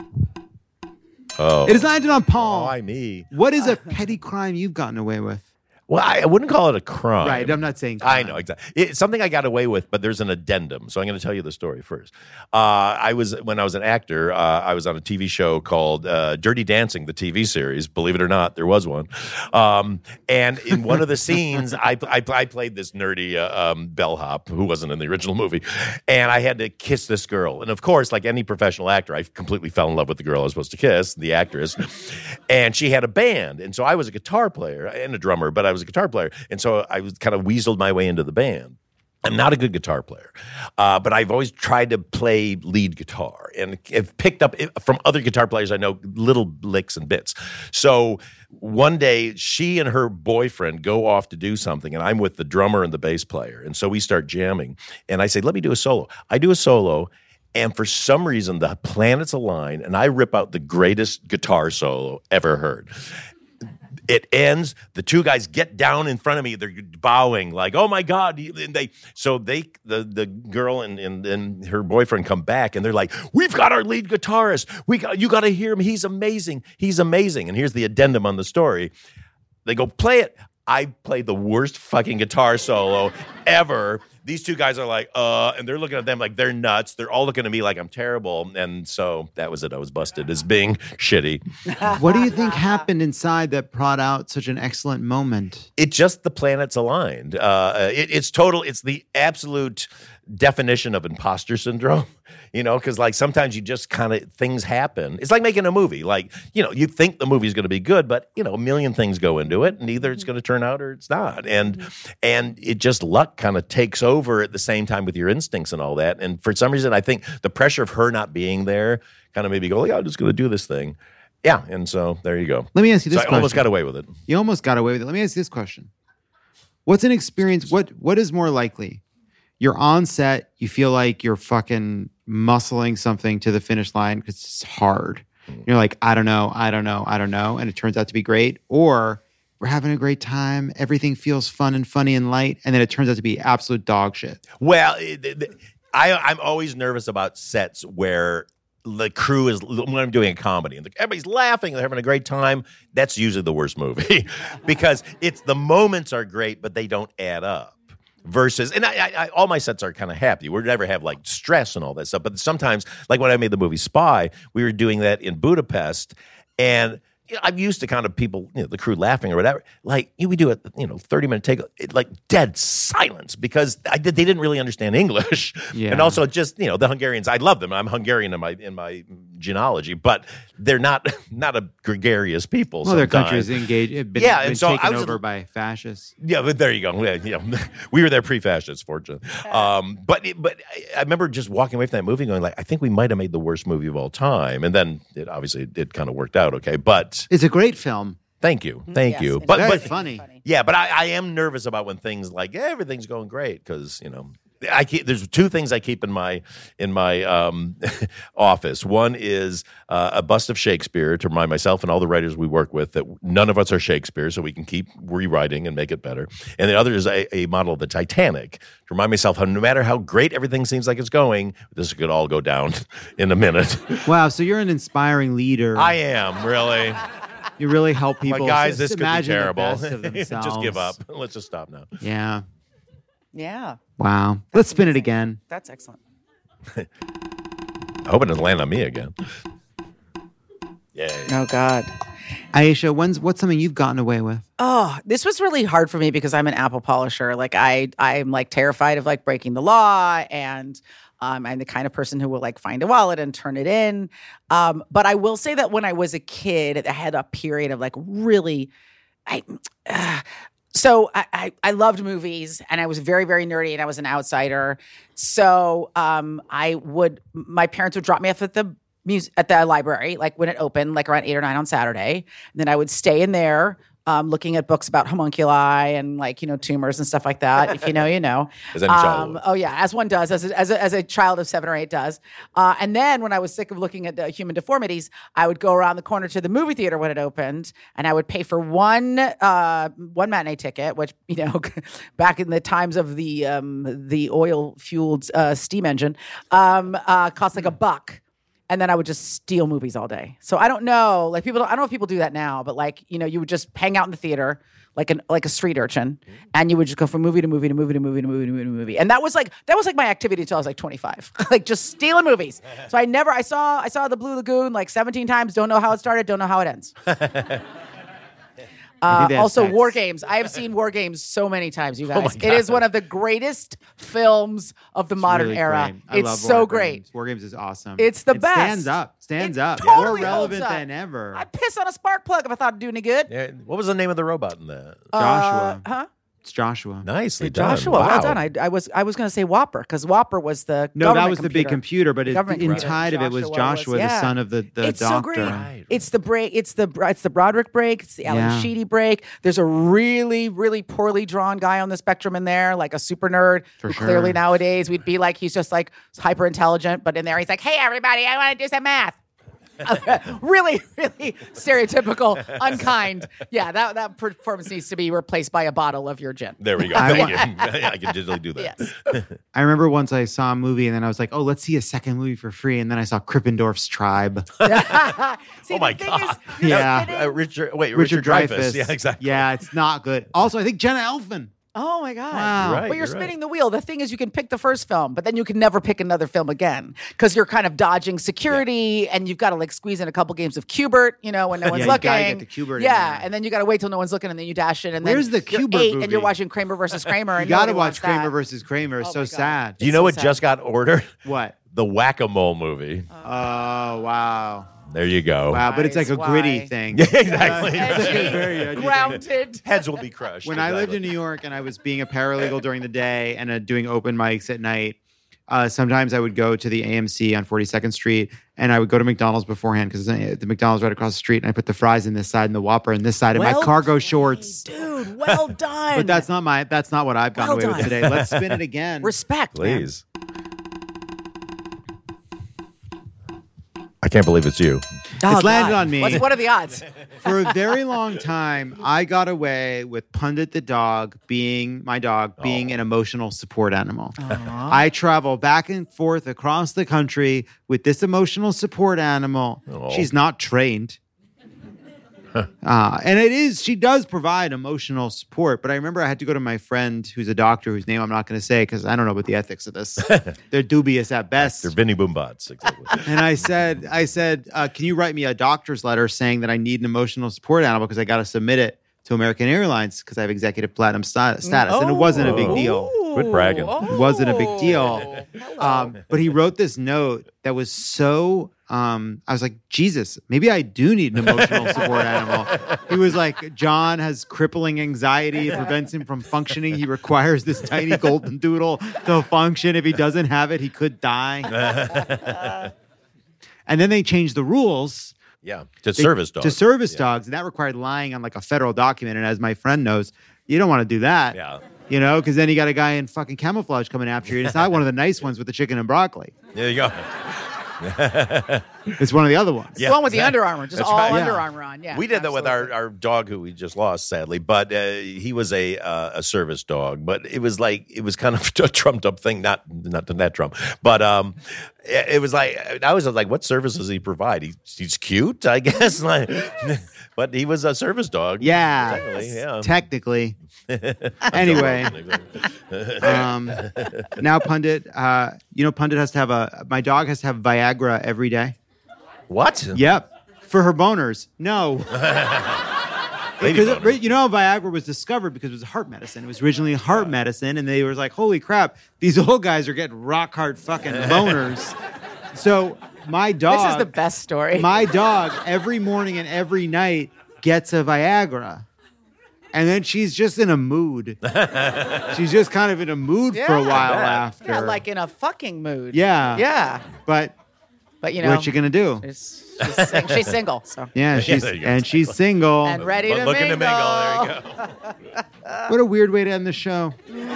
Oh. It is landed on Paul. Why me? What is a petty crime you've gotten away with? Well, I, I wouldn't call it a crime. Right, I'm not saying I crime. know, exactly. It's something I got away with, but there's an addendum. So I'm going to tell you the story first. Uh, I was When I was an actor, uh, I was on a T V show called uh, Dirty Dancing, the T V series. Believe it or not, there was one. Um, and in one of the scenes, I, I, I played this nerdy uh, um, bellhop who wasn't in the original movie. And I had to kiss this girl. And of course, like any professional actor, I completely fell in love with the girl I was supposed to kiss, the actress. And she had a band. And so I was a guitar player and a drummer, but I was a guitar player. And so I was kind of weaseled my way into the band. I'm not a good guitar player, uh, but I've always tried to play lead guitar and have picked up from other guitar players I know little licks and bits. So one day she and her boyfriend go off to do something, and I'm with the drummer and the bass player. And so we start jamming, and I say, let me do a solo. I do a solo. And for some reason, the planets align, and I rip out the greatest guitar solo ever heard. It ends. The two guys get down in front of me. They're bowing like, "Oh my God!" And they so they the the girl and, and and her boyfriend come back and they're like, "We've got our lead guitarist. We got you got to hear him. He's amazing. He's amazing." And here's the addendum on the story. They go, "Play it." I played the worst fucking guitar solo ever. These two guys are like, uh, and they're looking at them like they're nuts. They're all looking at me like I'm terrible. And so that was it. I was busted as being shitty. What do you think happened inside that brought out such an excellent moment? It just, the planets aligned. Uh, it, it's total, it's the absolute definition of imposter syndrome, you know, because like sometimes you just kind of, things happen. It's like making a movie. Like, you know, you think the movie's going to be good, but, you know, a million things go into it and either it's going to turn out or it's not. And, mm-hmm. and it just, luck kind of takes over at the same time with your instincts and all that. And for some reason, I think the pressure of her not being there kind of made me go, yeah, I'm just going to do this thing. Yeah. And so there you go. Let me ask you this so I question. almost got away with it. You almost got away with it. Let me ask you this question. What's an experience, what what is more likely? You're on set, you feel like you're fucking muscling something to the finish line because it's hard. You're like, I don't know, I don't know, I don't know. And it turns out to be great. Or we're having a great time. Everything feels fun and funny and light. And then it turns out to be absolute dog shit. Well, it, it, I, I'm always nervous about sets where the crew is, when I'm doing a comedy, and everybody's laughing, they're having a great time. That's usually the worst movie because it's the moments are great, but they don't add up. Versus, and I, I, all my sets are kind of happy. We never have like stress and all that stuff. But sometimes, like when I made the movie Spy, we were doing that in Budapest, and you know, I'm used to kind of people, you know, the crew laughing or whatever. Like we do a, you know, thirty minute take, it, like dead silence because I did, they didn't really understand English, yeah. and also just you know the Hungarians. I love them. I'm Hungarian in my in my genealogy, but they're not not a gregarious people. Well, sometimes. their country's engaged, been, yeah, been and so taken I was, over by fascists. Yeah, but there you go. Yeah, you know, we were there pre-fascists, fortunately. Um, but it, but I remember just walking away from that movie, going like, I think we might have made the worst movie of all time. And then it obviously it, it kind of worked out okay. But it's a great film. Thank you, thank yes, you. it's But very but funny. Yeah, but I, I am nervous about when things like yeah, everything's going great because you know. I keep, there's two things I keep in my in my um, office. One is uh, a bust of Shakespeare to remind myself and all the writers we work with that none of us are Shakespeare, so we can keep rewriting and make it better. And the other is a, a model of the Titanic to remind myself how no matter how great everything seems like it's going, this could all go down in a minute. Wow, so you're an inspiring leader. I am, really. You really help people. But guys, this could be imagine the terrible. best of themselves. Just give up. Let's just stop now. Yeah. Yeah. Wow. Let's spin it again. That's excellent. I hope it doesn't land on me again. Yay. Oh, God. Aisha, when's what's something you've gotten away with? Oh, this was really hard for me because I'm an apple polisher. Like I, I'm like terrified of like breaking the law, and um, I'm the kind of person who will like find a wallet and turn it in. Um, but I will say that when I was a kid, I had a period of like really, I. Uh, So I, I, I loved movies, and I was very, very nerdy, and I was an outsider. So um, I would, my parents would drop me off at the mus- at the library, like when it opened, like around eight or nine on Saturday. And then I would stay in there um, looking at books about homunculi and like, you know, tumors and stuff like that. If you know, you know. As any child um, would. oh, yeah, as one does, as a, as a, as a child of seven or eight does. Uh, and then when I was sick of looking at uh, human deformities, I would go around the corner to the movie theater when it opened, and I would pay for one uh, one matinee ticket, which, you know, back in the times of the um, the oil-fueled uh, steam engine, um, uh, cost like a buck. And then I would just steal movies all day. So I don't know, like people, don't, I don't know if people do that now, but like, you know, you would just hang out in the theater like an like a street urchin, and you would just go from movie to movie to movie to movie to movie to movie to movie. And that was like that was like my activity until I was like twenty-five, like just stealing movies. So I never, I saw I saw the Blue Lagoon like seventeen times. Don't know how it started. Don't know how it ends. Uh, also, sex. War Games. I have seen War Games so many times, you guys. Oh it is one of the greatest films of the It's modern really era. great. I It's love so War great. Games. War Games is awesome. It's the it best. Stands up. Stands It up. totally More relevant holds up. than ever. I piss on a spark plug if I thought it'd do any good. Yeah, what was the name of the robot in that? Joshua. Uh, huh? It's Joshua. Nicely Hey, done. Joshua, Wow. well done. I, I was I was going to say Whopper because Whopper was the No, government that was the big computer, but it, Government computer. inside of it was Joshua Joshua, was- the yeah. son of the, the it's doctor. so great. It's the break. It's the it's the Broderick break. It's the Alan Yeah. Sheedy break. There's a really really poorly drawn guy on the spectrum in there, like a super nerd. For who sure. Clearly nowadays we'd be like he's just like hyper intelligent, but in there he's like, hey everybody, I want to do some math. really, really stereotypical, unkind. Yeah, that, that performance needs to be replaced by a bottle of your gin. There we go. Thank you. I can digitally do that. Yes. I remember once I saw a movie and then I was like, oh, let's see a second movie for free. And then I saw Krippendorf's Tribe. See, oh, my the thing God. Is, yeah. Uh, Richard, wait, Richard, Richard Dreyfuss. Dreyfuss. Yeah, exactly. Yeah, it's not good. Also, I think Jenna Elfman. Oh my God. Wow. You're right, but you're, you're spinning right. the wheel. The thing is, you can pick the first film, but then you can never pick another film again because you're kind of dodging security yeah. and you've got to like squeeze in a couple games of Q*bert, you know, when no one's yeah, looking. You gotta get the Q*bert yeah, in and then you got to wait till no one's looking and then you dash it. And Where's then the you're Q*bert eight movie? and you're watching Kramer versus Kramer. And You got to nobody watch wants Kramer that. versus Kramer. It's Oh so my God. sad. Do you It's know so what sad. just got ordered? What? The Whack-A-Mole movie. Oh, wow. There you go. Wow, but it's like a Nice. gritty Why? thing. Yeah, exactly. Edgy, Very edgy. grounded. Heads will be crushed. When I lived in New York and I was being a paralegal during the day and uh, doing open mics at night, uh, sometimes I would go to the A M C on forty-second Street and I would go to McDonald's beforehand because the McDonald's right across the street and I put the fries in this side and the Whopper in this side and Well my cargo shorts. Dude, well done. But that's not my. That's not what I've gone Well away with done. today. Let's spin it again. Respect, man. Please. I can't believe it's you. Oh, It's landed God. on me. What's, what are the odds? For a very long time, I got away with Pundit the dog being my dog being an emotional support animal. I travel back and forth across the country with this emotional support animal. Aw. She's not trained. Uh, and it is, she does provide emotional support. But I remember I had to go to my friend who's a doctor whose name I'm not going to say because I don't know about the ethics of this. They're dubious at best. They're Vinny Boombots. Exactly. And I said, I said, uh, can you write me a doctor's letter saying that I need an emotional support animal because I got to submit it to American Airlines because I have executive platinum sta- status. And it wasn't a big deal. Quit bragging. It wasn't a big deal. Um, but he wrote this note that was so, um, I was like, Jesus, maybe I do need an emotional support animal. He was like, John has crippling anxiety. It prevents him from functioning. He requires this tiny golden doodle to function. If he doesn't have it, he could die. And then they changed the rules. Yeah, to They- service dogs. To service dogs. And that required lying on like a federal document. And as my friend knows, you don't want to do that. Yeah. You know, because then you got a guy in fucking camouflage coming after you. And it's not one of the nice ones with the chicken and broccoli. There you go. It's one of the other ones. It's the one with the Under Armour, just That's all right. Under Yeah. Armour on. Yeah, we did that with our, our dog who we just lost, sadly, but uh, he was a uh, a service dog. But it was like it was kind of a trumped up thing, not not that Trump, but um, it, it was like I was like, what service does he provide? He, he's cute, I guess, like, but he was a service dog. Yeah. Technically, yeah. Technically. Anyway. um, now Pundit, uh, you know, Pundit has to have a, my dog has to have Viagra every day. What? Yep. For her boners. No. Lady Because boner. it- you know how Viagra was discovered because it was heart medicine. It was originally heart medicine, and they were like, "Holy crap, these old guys are getting rock hard fucking boners." So my dog, This is the best story. my dog every morning and every night gets a Viagra, and then she's just in a mood. She's just kind of in a mood for a Yeah. while Yeah. after. Yeah, like in a fucking mood. yeah, Yeah. But But you know, what you gonna do? she's, she's, sing- she's single. So Yeah, she's there you go. and she's single. and ready But to looking mingle. to mingle. There you go. What a weird way to end the show.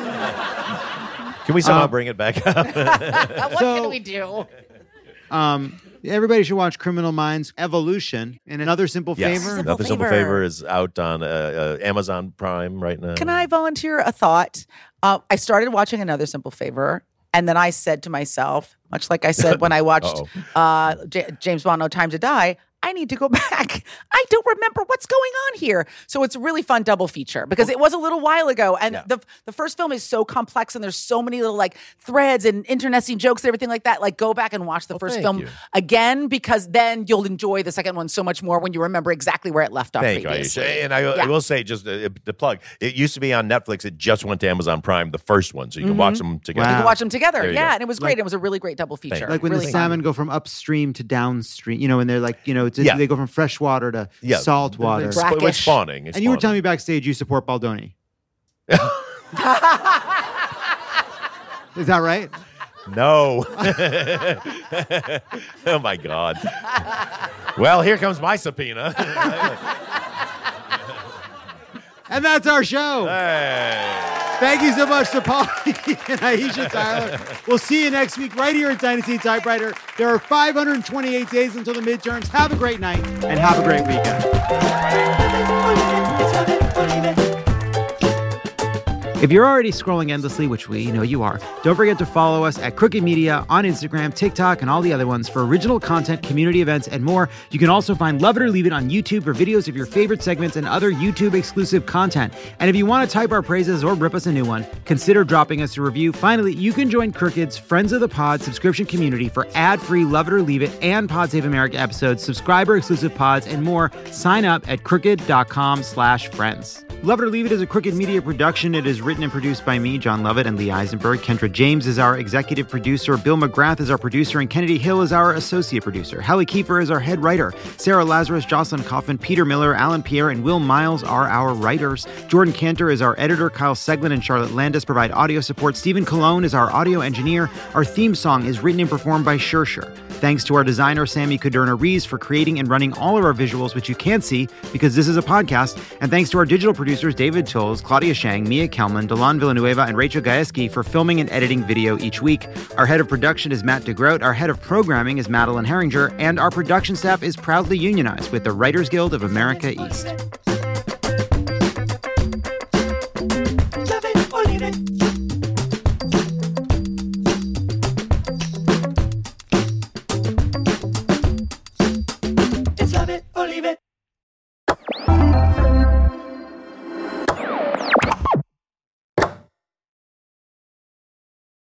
Can we somehow Um, bring it back up? what So- can we do? Um, everybody should watch Criminal Minds Evolution. And another simple Yes. favor. Another Simple Favor. Favor is out on uh, uh, Amazon Prime right now. Can I volunteer a thought? Uh, I started watching Another Simple Favor, and then I said to myself, much like I said when I watched uh, J- James Bond: No Time to Die, I need to go back. I don't remember what's going on here. So it's a really fun double feature because it was a little while ago. And Yeah. the the first film is so complex and there's so many little like threads and interesting jokes and everything like that. Like go back and watch the first thank film you. again because then you'll enjoy the second one so much more when you remember exactly where it left off Thank you, previously. Aisha. And I, Yeah. I will say, just uh, the plug, it used to be on Netflix. It just went to Amazon Prime, the first one, so you can watch them together. You can watch them together. There you Yeah, go. and it was great. it was a really great double feature. Like when really the fun. salmon go from upstream to downstream, you know, when they're like, you know, to, Yeah. they go from fresh water to Yeah. salt water. It's, it's Brackish. spawning. It's And you were spawning. telling me backstage you support Baldoni. Is that right? No. Oh, my God. Well, here comes my subpoena. And that's our show. Hey. Thank you so much to Paulie and Aisha Tyler. We'll see you next week right here at Dynasty Typewriter. There are five hundred twenty-eight days until the midterms. Have a great night and have a great weekend. If you're already scrolling endlessly, which we know you are, don't forget to follow us at Crooked Media on Instagram, TikTok, and all the other ones for original content, community events, and more. You can also find Love It or Leave It on YouTube for videos of your favorite segments and other YouTube-exclusive content. And if you want to type our praises or rip us a new one, consider dropping us a review. Finally, you can join Crooked's Friends of the Pod subscription community for ad-free Love It or Leave It and Pod Save America episodes, subscriber-exclusive pods, and more. Sign up at crooked.com slash friends. Love It or Leave It is a Crooked Media production. It is written and produced by me, John Lovett, and Lee Eisenberg. Kendra James is our executive producer. Bill McGrath is our producer, and Kennedy Hill is our associate producer. Hallie Kiefer is our head writer. Sarah Lazarus, Jocelyn Coffin, Peter Miller, Alan Pierre, and Will Miles are our writers. Jordan Cantor is our editor. Kyle Seglin and Charlotte Landis provide audio support. Stephen Colon is our audio engineer. Our theme song is written and performed by Shersher. Thanks to our designer, Sammy Kuderna-Rees, for creating and running all of our visuals, which you can't see because this is a podcast. And thanks to our digital producers, David Tolles, Claudia Shang, Mia Kelman, Delon Villanueva, and Rachel Gaeski for filming and editing video each week. Our head of production is Matt DeGroat. Our head of programming is Madeline Herringer. And our production staff is proudly unionized with the Writers Guild of America East.